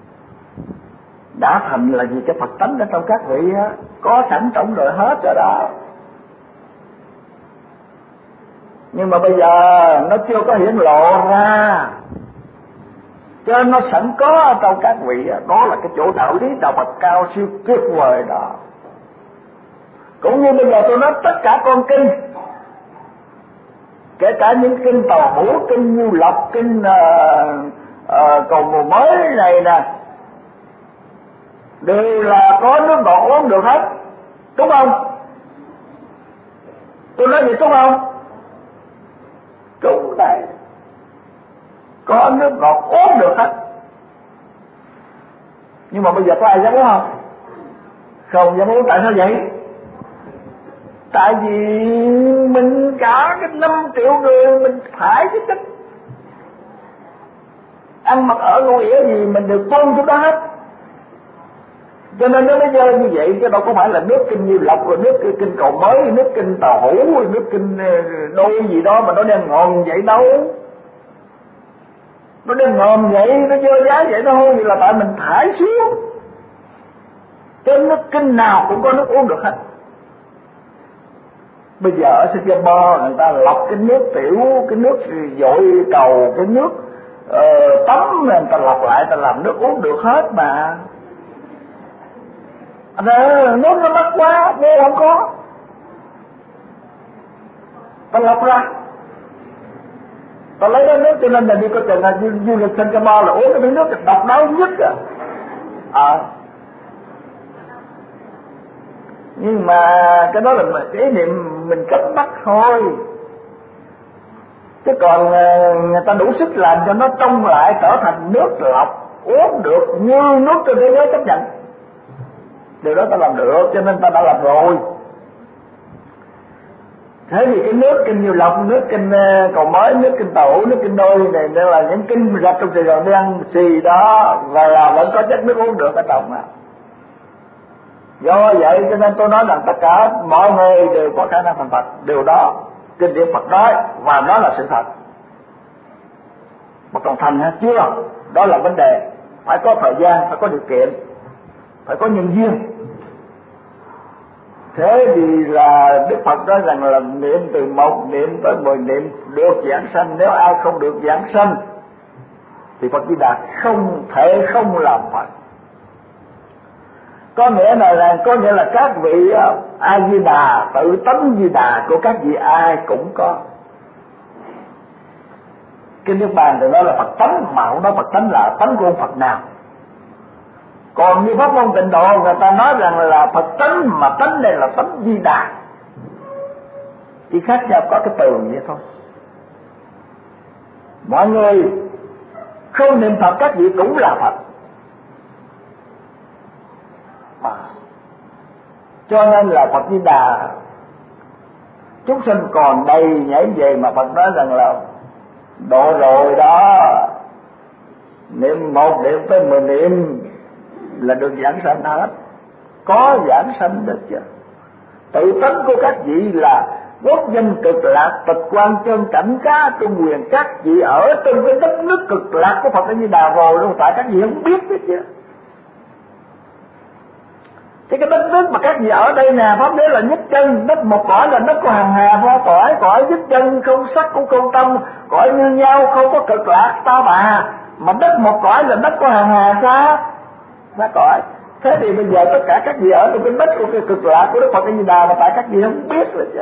Đã thành là vì cái Phật tánh ở trong các vị có sẵn trong đời hết rồi đó. Nhưng mà bây giờ nó chưa có hiển lộ ra. Cho nên nó sẵn có trong các vị, đó là cái chỗ đạo lý đạo Phật cao siêu tuyệt vời đó. Cũng như bây giờ tôi nói tất cả con kinh, kể cả những kinh Tàu Hữu, kinh Nhu Lộc, kinh Cầu Mùa Mới này nè, đều là có nước ngọt uống được hết, đúng không? Tôi nói vậy đúng không? Đúng đấy, có nước ngọt uống được hết. Nhưng mà bây giờ có ai dám uống không? Không dám uống. Tại sao vậy? Tại vì mình cả cái 5 triệu người mình phải cái chất ăn mặc ở ngủ ỉa gì mình đều tuân chỗ đó hết. Cho nên nó mới dơ như vậy, chứ đâu có phải là nước kinh Như Lộc rồi nước kinh Cầu Mới, nước kinh Tàu Hữu, nước kinh Đôi gì đó mà nó đem ngon vậy đâu. Nó đem ngon vậy, nó dơ giá vậy đó thôi, vì là tại mình thải xuống. Trên nước kinh nào cũng có nước uống được hết. Bây giờ ở Singapore người ta lọc cái nước tiểu, cái nước dội cầu, cái nước tắm người ta lọc lại, ta làm nước uống được hết mà. Nước nó mắc quá, mua không có, ta lọc ra, ta lấy đó nước. Cho nên là đi có chừng là du lịch Singapore là uống cái nước độc đáo nhất à. Nhưng mà cái đó là cái ý niệm mình cấp bách thôi, chứ còn người ta đủ sức làm cho nó trong lại trở thành nước lọc uống được như nước trên thế giới chấp nhận. Điều đó ta làm được, cho nên ta đã làm rồi. Thế thì cái nước kinh Nhiều Lộc, nước kinh Cầu Mới, nước kinh Tàu Hữu, nước kinh Đôi này đều là những kinh ra trong Sài Gòn đi ăn xì đó, và là vẫn có chất nước uống được ở trong mà. Do vậy cho nên tôi nói rằng tất cả mọi người đều có khả năng thành Phật. Điều đó kinh điển Phật nói, và nó là sự thật. Mà còn thành hay chưa, đó là vấn đề. Phải có thời gian, phải có điều kiện, phải có nhân duyên. Thế thì là Đức Phật nói rằng là niệm từ 1 niệm tới 10 niệm được giảng sanh. Nếu ai không được giảng sanh thì Phật Di Đà không thể không làm Phật. Có nghĩa là các vị A Di Đà, tự tánh Di Đà của các vị ai cũng có. Kinh Niết Bàn thì nói là Phật tánh, mà không nói Phật tánh là tánh của ông Phật nào. Còn như pháp môn Tịnh Độ người ta nói rằng là Phật tánh, mà tánh này là tánh Di Đà, chỉ khác nhau có cái từ vậy thôi. Mọi người không niệm Phật các vị cũng là Phật mà. Cho nên là Phật Di Đà chúng sinh còn đầy nhảy về, mà Phật nói rằng là độ rồi đó, niệm 1 niệm tới 10 niệm là được giảng sanh hết. Có giảng sanh được chứ. Tự tánh của các vị là quốc danh cực lạc, tịch quan chân cảnh cá trung quyền. Các vị ở trên cái đất nước cực lạc của Phật A Di Đà rồi luôn, tại các vị không biết đấy chứ. Thì cái đất nước mà các vị ở đây nè, pháp đế là nhất chân, đất một cõi là đất của hàng hà vô cõi, cõi nhất chân không sắc cũng không tâm, cõi như nhau không có cực lạc ta bà. Mà đất một cõi là đất của hàng hà xa cõi. Thế thì bây giờ tất cả các vị ở trong cái đất của cái cực lạc của Đức Phật A Di Đà mà tại các vị không biết là chứ.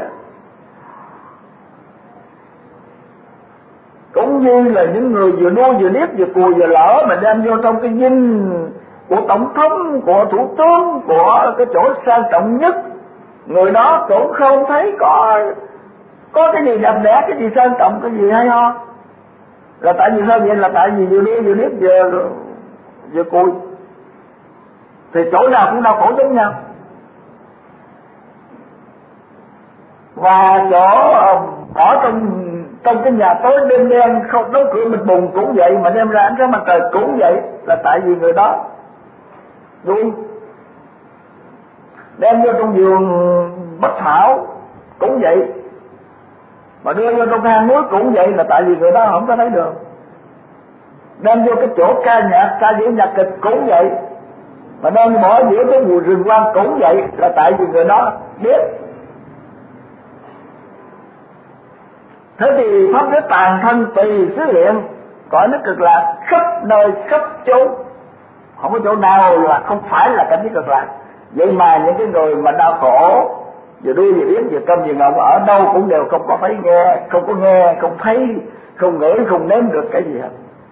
Cũng như là những người vừa nô vừa nếp vừa cùi vừa lỡ mà đem vô trong cái dinh của tổng thống, của thủ tướng, của cái chỗ sang trọng nhất, người đó cũng không thấy có cái gì đẹp đẽ, cái gì sang trọng, cái gì hay ho. Là tại vì sao vậy? Là tại vì vừa nô vừa nếp vừa cùi, thì chỗ nào cũng đau khổ giống nhau. Và chỗ ở trong cái nhà tối đêm đen không đóng cửa mình bùng cũng vậy, mà đem ra ánh sáng mặt trời cũng vậy, là tại vì người đó vui. Đem vô trong vườn bách thảo cũng vậy, mà đưa vô trong hang núi cũng vậy, là tại vì người đó không có thấy đường. Đem vô cái chỗ ca nhạc, ca diễn nhạc kịch cũng vậy, mà đem bỏ giữa cái mùi rừng quang cũng vậy, là tại vì người đó biết. Thế thì pháp đế tàn thân tùy xứ hiện, cõi nước cực lạc khắp nơi khắp chỗ, không có chỗ nào là không phải là cảnh giới cực lạc. Vậy mà những cái người mà đau khổ vừa đuôi vừa điếc vừa câm vừa ngọng ở đâu cũng đều không có thấy nghe, không có nghe, không thấy, không ngửi, không nếm được cái gì hết.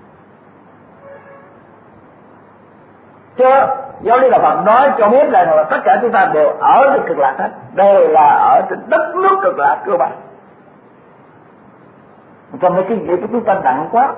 Chứ giáo lý Đạo Phật nói cho biết là tất cả chúng ta đều ở trên cực lạc hết, đều là ở trên đất nước cực lạc cơ bản. Cho nên cái nghĩa của chúng ta nặng quá.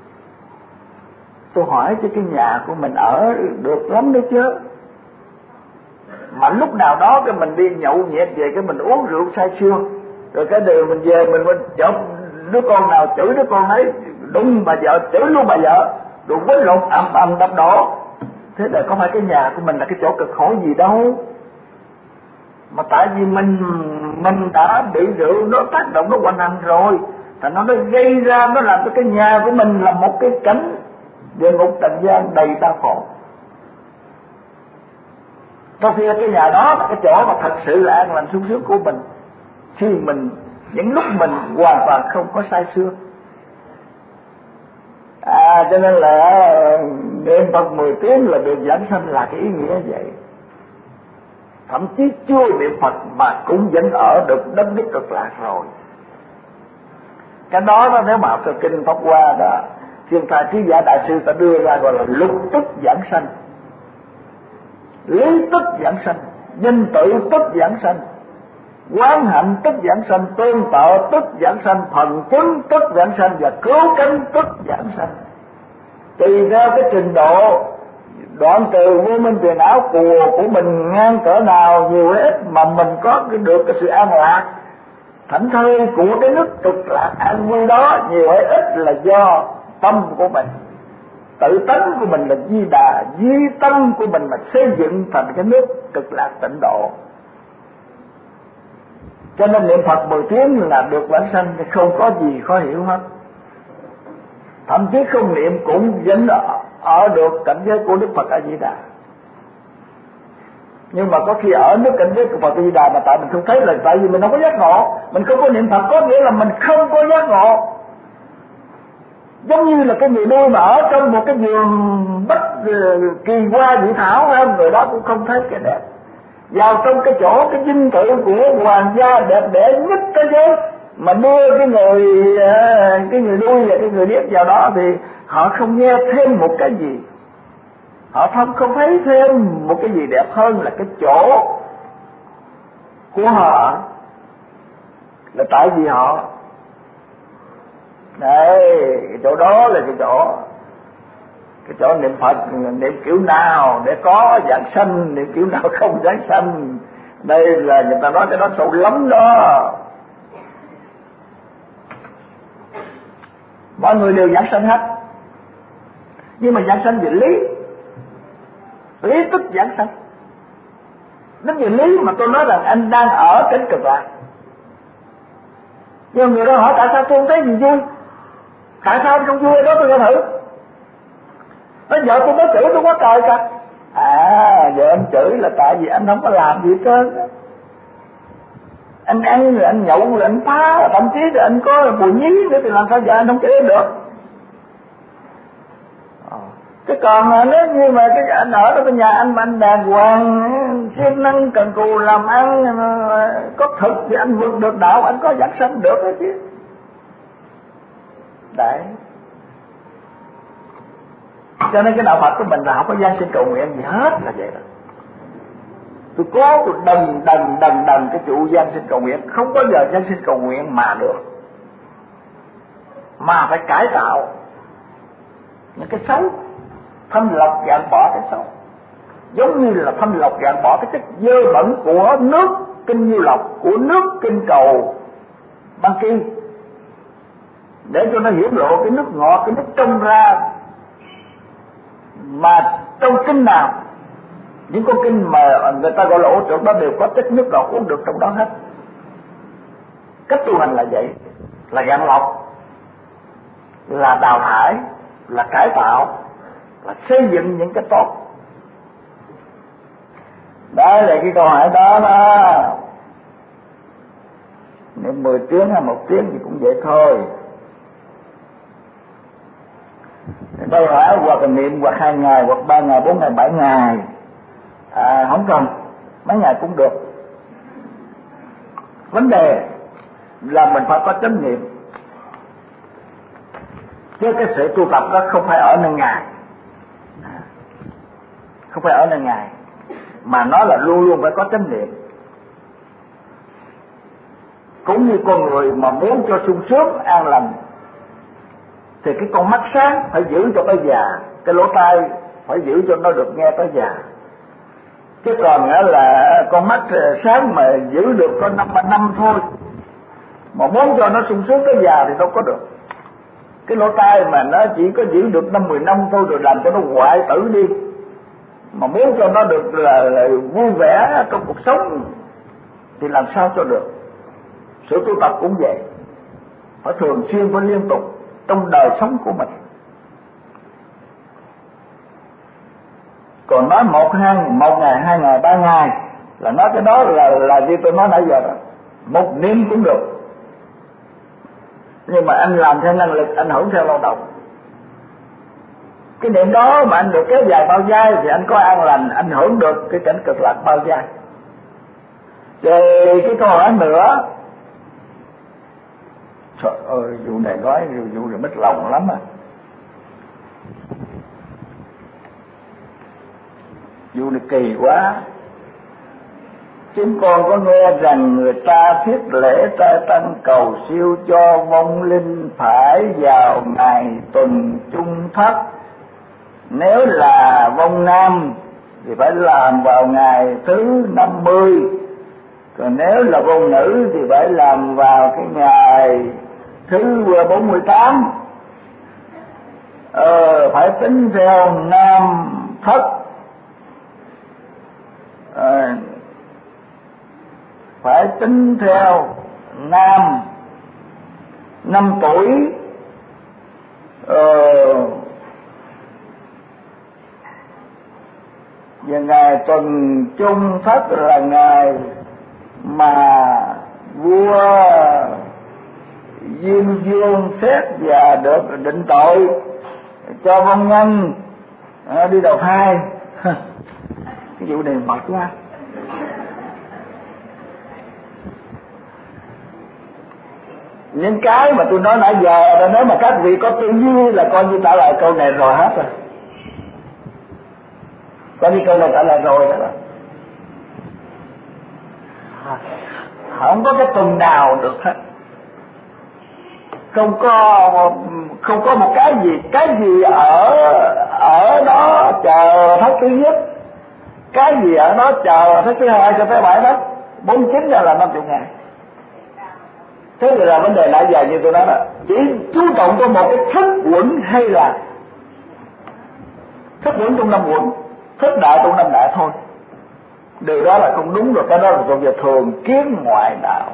Tôi hỏi cho cái nhà của mình ở được lắm đấy chứ, mà lúc nào đó cái mình đi nhậu nhẹt về cái mình uống rượu say sưa, rồi cái điều mình về mình chở đứa con nào chửi đứa con ấy, đúng bà vợ chửi luôn bà vợ, rồi quýnh lộn ầm đập đổ. Thế là có phải cái nhà của mình là cái chỗ cực khổ gì đâu, mà tại vì mình đã bị rượu nó tác động, nó hoành hành rồi, thành nó gây ra, nó làm cho cái nhà của mình là một cái cảnh địa ngục trần gian đầy đau khổ. Trong khi cái nhà đó là cái chỗ mà thật sự là an lành sung sướng của mình, khi mình những lúc mình hoàn toàn không có sai xưa. Cho nên là niệm Phật 10 tiếng là được giảng sanh là cái ý nghĩa vậy. Thậm chí chưa niệm Phật mà cũng vẫn ở được đất nước cực lạc rồi. Cái đó nếu mà từ kinh Pháp Hoa đó, Thiên Thai Trí Giả Đại Sư ta đưa ra gọi là lục tức giảng sanh, lý tức giảng sanh, nhân tự tức giảng sanh, quán hạnh tức giảng sanh, tương tự tức giảng sanh, thần chứng tức giảng sanh và cứu cánh tức giảng sanh. Tùy theo cái trình độ đoạn trừ vô minh phiền não của mình ngang cỡ nào, nhiều hay ít, mà mình có được cái sự an lạc thảnh thơi của cái nước cực lạc an vui đó, nhiều hay ít là do tâm của mình, tự tánh của mình là di đà, di tâm của mình mà xây dựng thành cái nước cực lạc tịnh độ. Cho nên niệm Phật 10 tiếng là được vãng sanh, thì không có gì khó hiểu hết. Thậm chí không niệm cũng vẫn ở được cảnh giới của Đức Phật A Di Đà. Nhưng mà có khi ở nước cảnh giới của Phật A Di Đà mà tại mình không thấy là tại vì mình không có giác ngộ. Mình không có niệm Phật có nghĩa là mình không có giác ngộ. Giống như là cái người nuôi mà ở trong một cái vườn bách kỳ hoa dị thảo, người đó cũng không thấy cái đẹp. Vào trong cái chỗ cái dinh thự của hoàng gia đẹp đẽ nhất thế giới mà đưa cái người nuôi và cái người điếc vào đó, thì họ không nghe thêm một cái gì, họ không thấy thêm một cái gì đẹp hơn là cái chỗ của họ, là tại vì họ đây, cái chỗ đó là cái chỗ niệm Phật, niệm kiểu nào để có dạng sanh, niệm kiểu nào không dạng sanh. Đây là người ta nói cái đó sâu lắm đó. Mọi người đều giảng sanh hết, nhưng mà giảng sanh về lý tức giảng sanh. Đến về lý mà tôi nói rằng anh đang ở cảnh cực lạc. Nhưng người đó hỏi tại sao tôi không thấy gì vui, tại sao anh không vui đó, tôi nghe thử. Nói vợ tôi mới chửi tôi quá trời cả. Vợ anh chửi là tại vì anh không có làm gì hết trơn. Anh ăn rồi anh nhậu rồi anh phá, thậm chí rồi anh có bùi nhí nữa thì làm sao vợ anh không chửi được. Chứ còn nếu như mà cái anh ở trong cái nhà anh mà anh đàng hoàng, siêng năng cần cù làm ăn, có thực thì anh vượt được đạo, anh có giảng sanh được đó chứ. Đấy. Cho nên cái đạo Phật của mình là không có gian sinh cầu nguyện gì hết, là vậy đó. Tôi đần cái trụ gian sinh cầu nguyện, không bao giờ gian sinh cầu nguyện mà được, mà phải cải tạo những cái xấu, thanh lọc gạn bỏ cái xấu, giống như là thanh lọc gạn bỏ cái chất dơ bẩn của nước kinh Nhiêu Lộc, của nước kinh cầu Băng Kỳ, để cho nó hiển lộ cái nước ngọt, cái nước trong ra. Mà trong kinh nào, những con kinh mà người ta gọi là ô trượt đó đều có chất nước ngọt uống được trong đó hết. Cách tu hành là vậy, là gạn lọc, là đào thải, là cải tạo, là xây dựng những cái tốt. Đó là cái câu hỏi đó đó. Nếu 10 tiếng hay 1 tiếng thì cũng vậy thôi. Đâu phải hoặc niệm hoặc 2 ngày hoặc 3 ngày 4 ngày 7 ngày, không cần, mấy ngày cũng được. Vấn đề là mình phải có chánh niệm, chứ cái sự tu tập đó không phải ở nơi ngày, không phải ở nơi ngày, mà nó là luôn luôn phải có chánh niệm. Cũng như con người mà muốn cho sung sướng an lành thì cái con mắt sáng phải giữ cho tới già, cái lỗ tai phải giữ cho nó được nghe tới già. Chứ còn là con mắt sáng mà giữ được có 5 năm thôi, mà muốn cho nó sung sướng tới già thì đâu có được. Cái lỗ tai mà nó chỉ có giữ được 5-10 năm thôi rồi làm cho nó hoại tử đi, mà muốn cho nó được là vui vẻ trong cuộc sống thì làm sao cho được. Sự tu tập cũng vậy, phải thường xuyên, phải liên tục trong đời sống của mình. Còn nói 1 ngày, 2 ngày, 3 ngày là nói cái đó là như tôi nói nãy giờ đó, một niệm cũng được. Nhưng mà anh làm theo năng lực, anh hưởng theo lao động. Cái niệm đó mà anh được kéo dài bao giai thì anh có an lành, anh hưởng được cái cảnh cực lạc bao giai. Rồi cái câu hỏi nữa, trời ơi, vụ này nói vụ này mất lòng lắm à. Vụ này kỳ quá. Chúng con có nghe rằng người ta thiết lễ trai tăng cầu siêu cho vong linh phải vào ngày tuần chung thất. Nếu là vong nam thì phải làm vào ngày thứ 50. Còn nếu là vong nữ thì phải làm vào cái ngày thứ 48. Phải tính theo nam thất. Phải tính theo nam 5 tuổi. Và ngày tuần chung thất là ngày mà vua Diêm Vương xét và được định tội cho vong nhân đi đầu thai. Cái vụ này mệt quá. Những cái mà tôi nói nãy giờ, nếu mà các vị có tư duy là coi như trả lời câu này rồi hết rồi. Coi như câu này trả lời rồi đó. Không có cái tuần nào được hết. Không có một cái gì ở đó chờ thất thứ nhất, cái gì ở đó chờ thất thứ hai cho tới 7 đó, 49 là 50 ngày. Thế là vấn đề nãy giờ như tôi nói đó, chỉ chú trọng có một cái thức quẩn hay là thức quẩn trong 5 quẩn, thức đại trong 5 đại thôi. Điều đó là không đúng rồi, cái đó là thuộc về thường kiến ngoại đạo.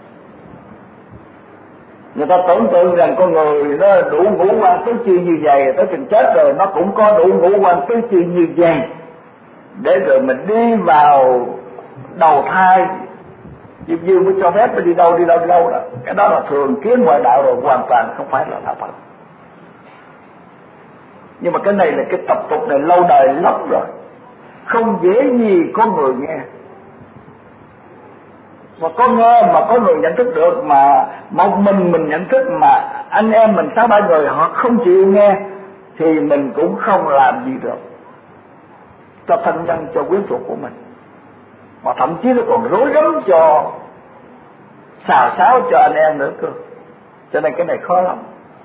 Người ta tưởng tượng rằng con người nó đủ ngũ quan tứ chi như vậy, tới chừng chết rồi nó cũng có đủ ngũ quan tứ chi như vậy, để rồi mình đi vào đầu thai. Diêm Dương mới cho phép mình đi đâu đó. Cái đó là thường kiến ngoại đạo rồi, hoàn toàn không phải là đạo Phật. Nhưng mà cái này là cái tập tục này lâu đời lắm rồi, không dễ gì có người nghe. Mà có nghe mà có người nhận thức được, mà một mình nhận thức, mà anh em mình 6-7 người họ không chịu nghe thì mình cũng không làm gì được cho thân nhân, cho quyến thuộc của mình, mà thậm chí nó còn rối rắm cho xào xáo cho anh em nữa cơ. Cho nên cái này khó lắm.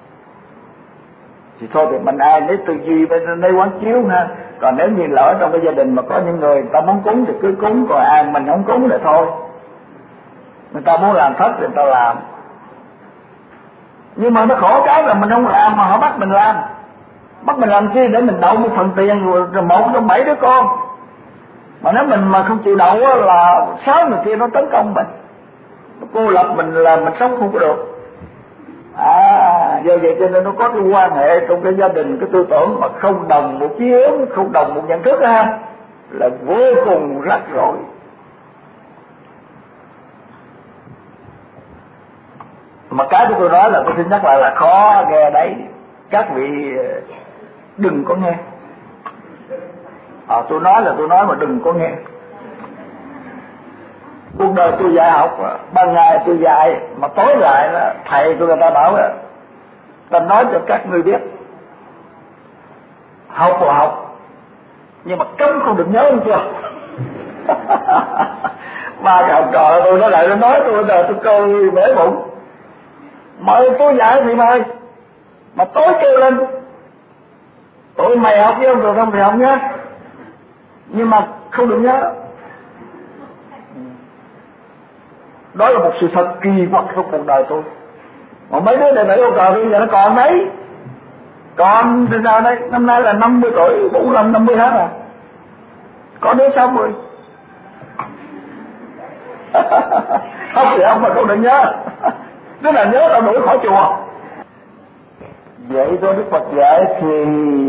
Thì thôi thì mình ai lấy tư duy với lấy quán chiếu ha. Còn nếu như lỡ trong cái gia đình mà có những người ta muốn cúng thì cứ cúng, còn ai mình không cúng thì thôi. Người ta muốn làm thất thì người ta làm. Nhưng mà nó khổ cái là mình không làm mà họ bắt mình làm. Bắt mình làm chi? Để mình đậu một phần tiền rồi 1 trong 7 đứa con. Mà nếu mình mà không chịu đậu là 6 người kia nó tấn công mình, nó cô lập mình, là mình sống không có được. Do vậy cho nên nó có cái quan hệ trong cái gia đình, cái tư tưởng mà không đồng một chí hướng, không đồng một nhận thức ha, là vô cùng rắc rối. Mà cái của tôi nói là tôi xin nhắc lại là khó nghe đấy. các vị đừng có nghe. Tôi nói là tôi nói mà đừng có nghe. Cuộc đời tôi dạy học, ban ngày tôi dạy, mà tối lại là thầy tôi người ta bảo là ta nói cho các ngươi biết, học là học, nhưng mà cấm không được nhớ, không chưa? Ba cái học trò tôi nó lại nó nói tôi giờ tôi cười bể bụng. Mời tôi dạy thì mời, mà tối kêu lên tụi mày học với ông rồi không thì học nhé, nhưng mà không được nhớ. Đó là một sự thật kỳ quặc trong cuộc đời tôi. Mà mấy đứa đệ tử ông trời bây giờ nó còn đấy, còn từ nào đây, năm nay là 50 tuổi, 45, 50 hết rồi, có đứa xong rồi. Không thì ông mà không được nhớ, tức là nhớ tao đuổi khỏi chùa. Vậy thôi Đức Phật dạy thì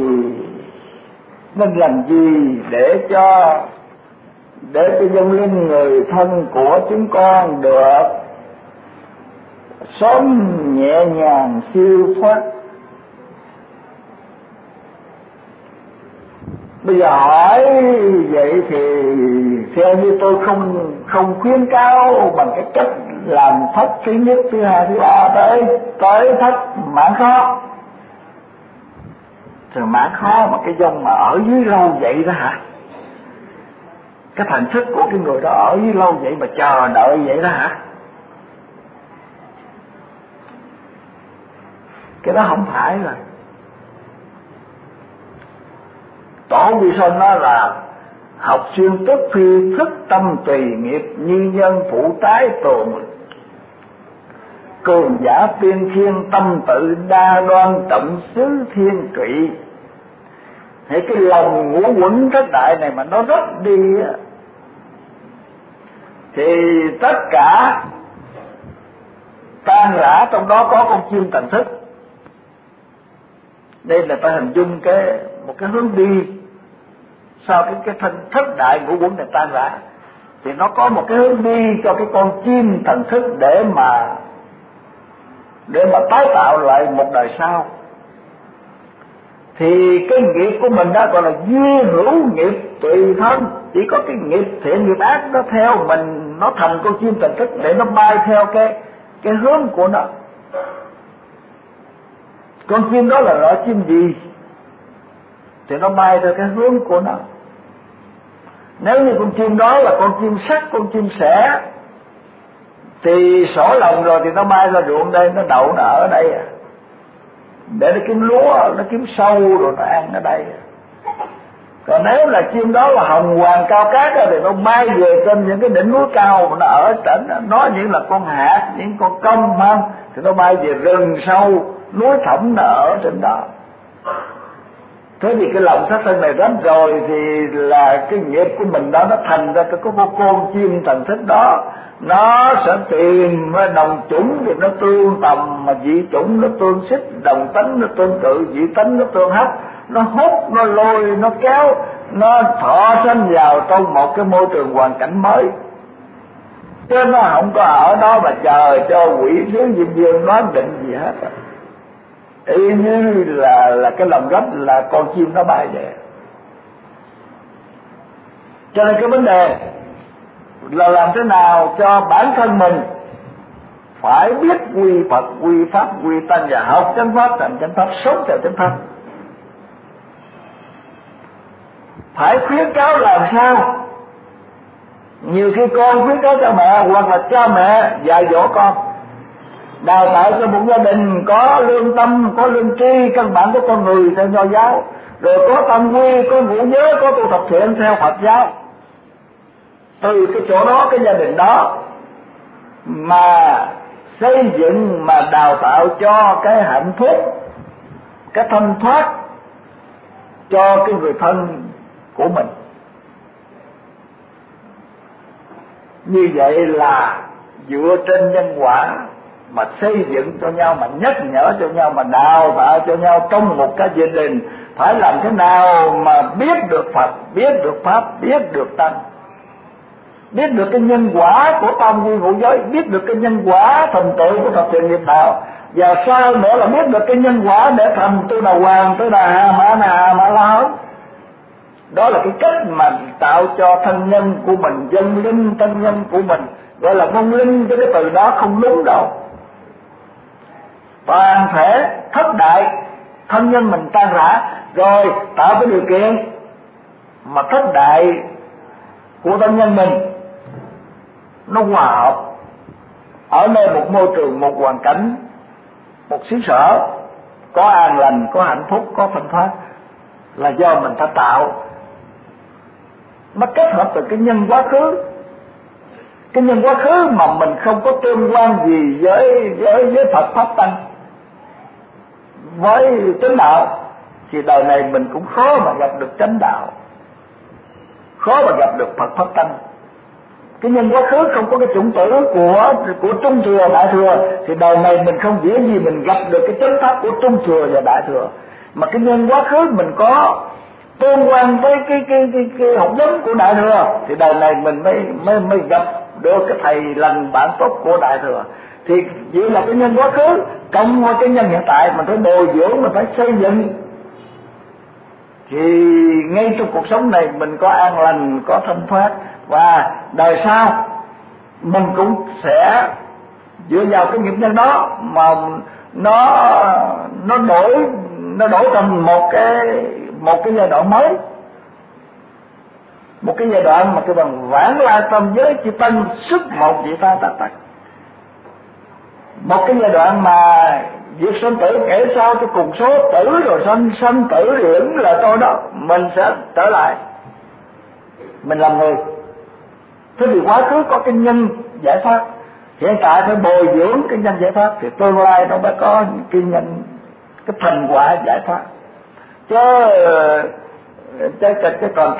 nên làm gì để cho vong linh người thân của chúng con được sớm nhẹ nhàng siêu thoát. Bây giờ hỏi vậy thì theo như tôi không khuyến cáo bằng cái cách làm thất thứ nhất, thứ hai, thứ ba tới thất mãn khó. Rồi mãn khó mà cái dòng mà ở dưới lâu vậy đó hả? Cái thành thức của cái người đó ở dưới lâu vậy mà chờ đợi vậy đó hả? Cái đó không phải rồi. Tổ vi sơn nói là học xuyên tức phi thức tâm tùy nghiệp, như nhân phụ tái tồn, cường giả tiên thiên tâm tự đa đoan, trọng xứ thiên trị. Thế cái lòng ngũ quẩn thất đại này mà nó rất đi thì tất cả tan rã, trong đó có con chim thần thức. Đây là ta hình dung một cái hướng đi sau cái thân thất đại ngũ quẩn này tan rã, thì nó có một cái hướng đi cho cái con chim thần thức để mà tái tạo lại một đời sau. Thì cái nghiệp của mình đó gọi là duy hữu nghiệp tùy thân, chỉ có cái nghiệp thiện nghiệp ác nó theo mình, nó thành con chim thần thức để nó bay theo cái hướng của nó. Con chim đó là loại chim gì thì nó bay theo cái hướng của nó. Nếu như con chim đó là con chim sắt, con chim sẻ, thì sổ lòng rồi thì nó bay ra ruộng đây, nó đậu nó ở đây để nó kiếm lúa, nó kiếm sâu rồi nó ăn ở đây. Còn nếu là chim đó là hồng hoàng cao cát thì nó bay về trên những cái đỉnh núi cao mà nó ở tỉnh, nó những là con hạt, những con công không, thì nó bay về rừng sâu, núi thẳm nó ở trên đó. Thế thì cái lòng sát sanh này rắn rồi thì là cái nghiệp của mình đó nó thành ra cái con chim thần thức đó, nó sẽ tìm đồng chủng thì nó tương tầm, mà dị chủng nó tương xích, đồng tánh nó tương tự, dị tánh nó tương hấp, nó hút, nó lôi, nó kéo, nó thọ sanh vào trong một cái môi trường hoàn cảnh mới. Chứ nó không có ở đó mà chờ cho quỷ sứ diêm dương đoán định gì hết. Y như là cái lòng gấp là con chim nó bay về. Cho nên cái vấn đề là làm thế nào cho bản thân mình phải biết quy Phật, quy Pháp, quy Tăng và học chánh Pháp, thành chánh Pháp, sống theo chánh Pháp. Phải khuyến cáo làm sao? Nhiều khi con khuyến cáo cha mẹ, hoặc là cha mẹ dạy dỗ con, đào tạo cho một gia đình có lương tâm, có lương tri, căn bản của con người theo Nho giáo, rồi có tâm quy, có ngũ giới, có tu tập thiện theo Phật giáo. Từ cái chỗ đó, cái gia đình đó mà xây dựng, mà đào tạo cho cái hạnh phúc, cái thanh thoát cho cái người thân của mình. Như vậy là dựa trên nhân quả mà xây dựng cho nhau, mà nhắc nhở cho nhau, mà đào tạo cho nhau trong một cái gia đình. Phải làm thế nào mà biết được Phật, biết được Pháp, biết được Tăng, biết được cái nhân quả của tam quy ngũ giới, biết được cái nhân quả thành tựu của thập thiện nghiệp đạo, và sao nữa là biết được cái nhân quả để thành tôi đà hoàng, tôi đà hà, mã la hán. Đó là cái cách mà tạo cho thân nhân của mình, dân linh thân nhân của mình, gọi là vong linh, chứ cái từ đó không đúng đâu. Toàn thể thất đại thân nhân mình tan rã, rồi tạo cái điều kiện mà thất đại của thân nhân mình nó hòa hợp ở nơi một môi trường, một hoàn cảnh, một xứ sở có an lành, có hạnh phúc, có thanh thoát, là do mình đã tạo. Nó kết hợp từ cái nhân quá khứ. Cái nhân quá khứ mà mình không có tương quan gì với Phật pháp tăng, với chánh đạo, thì đời này mình cũng khó mà gặp được chánh đạo, khó mà gặp được Phật pháp tăng. Cái nhân quá khứ không có cái chủng tử của trung thừa đại thừa, thì đời này mình không dễ gì mình gặp được cái chánh pháp của trung thừa và đại thừa. Mà cái nhân quá khứ mình có tương quan với cái học vấn của đại thừa, thì đời này mình mới gặp được cái thầy lành bạn tốt của đại thừa. Thì chỉ là cái nhân quá khứ cộng với cái nhân hiện tại, mình phải bồi dưỡng, mình phải xây dựng, thì ngay trong cuộc sống này mình có an lành, có thanh thoát, và đời sau mình cũng sẽ dựa vào cái nghiệp nhân đó mà nó đổi thành một cái giai đoạn mới, một cái giai đoạn mà cái bằng vãng lai tâm giới chỉ tân sức một vị ta tạc tạc. Một cái giai đoạn mà việc sanh tử kể sao cho cùng số tử, rồi sanh tử điểm là tôi đó, mình sẽ trở lại mình làm người. Thế thì quá khứ có cái nhân giải thoát, hiện tại phải bồi dưỡng cái nhân giải thoát, thì tương lai nó mới có cái nhân, cái thành quả giải thoát. Chứ còn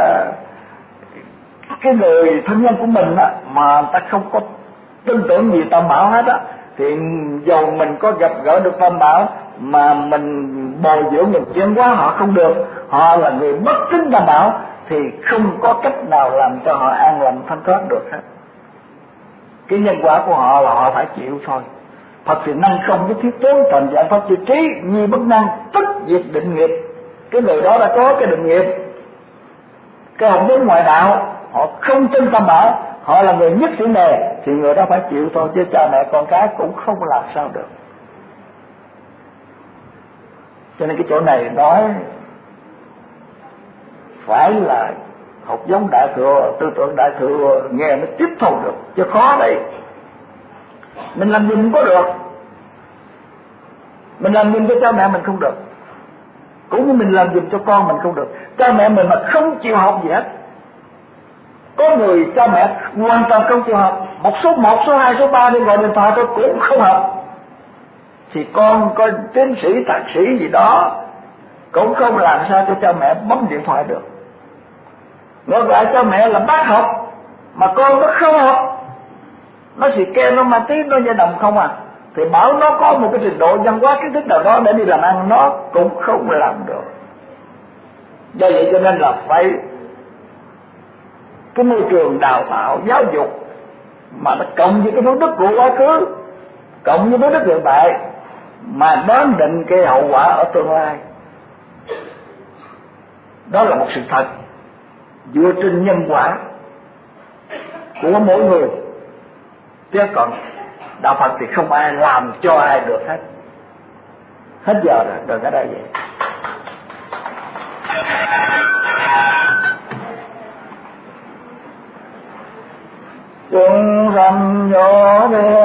cái người thân nhân của mình á, mà ta không có tin tưởng gì tam bảo hết á, thì dầu mình có gặp gỡ được tam bảo mà mình bồi dưỡng mình chuyển hóa họ không được, họ là người bất tín tam bảo, thì không có cách nào làm cho họ an lành thanh thoát được hết. Cái nhân quả của họ là họ phải chịu thôi. Phật thì năng không với thiết tướng, thành dạng pháp chư trí, nhi bất năng, tức diệt định nghiệp. Cái người đó đã có cái định nghiệp, cái học vấn ngoại đạo, họ không tin tam bảo, họ là người nhất sĩ nghề, thì người đó phải chịu thôi, chứ cha mẹ con cái cũng không làm sao được. Cho nên cái chỗ này nói phải là học giống đại thừa, tư tưởng đại thừa, nghe nó tiếp thu được, chứ khó đây. Mình làm gì cũng có được, mình làm giùm cho cha mẹ mình không được, cũng như mình làm giùm cho con mình không được. Cha mẹ mình mà không chịu học gì hết, có người cha mẹ hoàn toàn không chịu học, số 1, số 2, số 3 đi gọi điện thoại tôi cũng không học, thì con có tiến sĩ, thạc sĩ gì đó cũng không làm sao cho cha mẹ bấm điện thoại được. Ngược lại cha mẹ là bác học mà con nó không học, nó xì ke, nó ma tí, nó gia đồng không à, thì bảo nó có một cái trình độ văn hóa kiến thức nào đó để đi làm ăn, nó cũng không làm được. Do vậy cho nên là phải cái môi trường đào tạo giáo dục mà nó cộng với cái phước đức của quá khứ, cộng với phước đức hiện tại, mà đoán định cái hậu quả ở tương lai. Đó là một sự thật dựa trên nhân quả của mỗi người, chứ còn đạo Phật thì không ai làm cho ai được hết. Hết giờ rồi, đừng ở đây vậy. Chúng sanh vô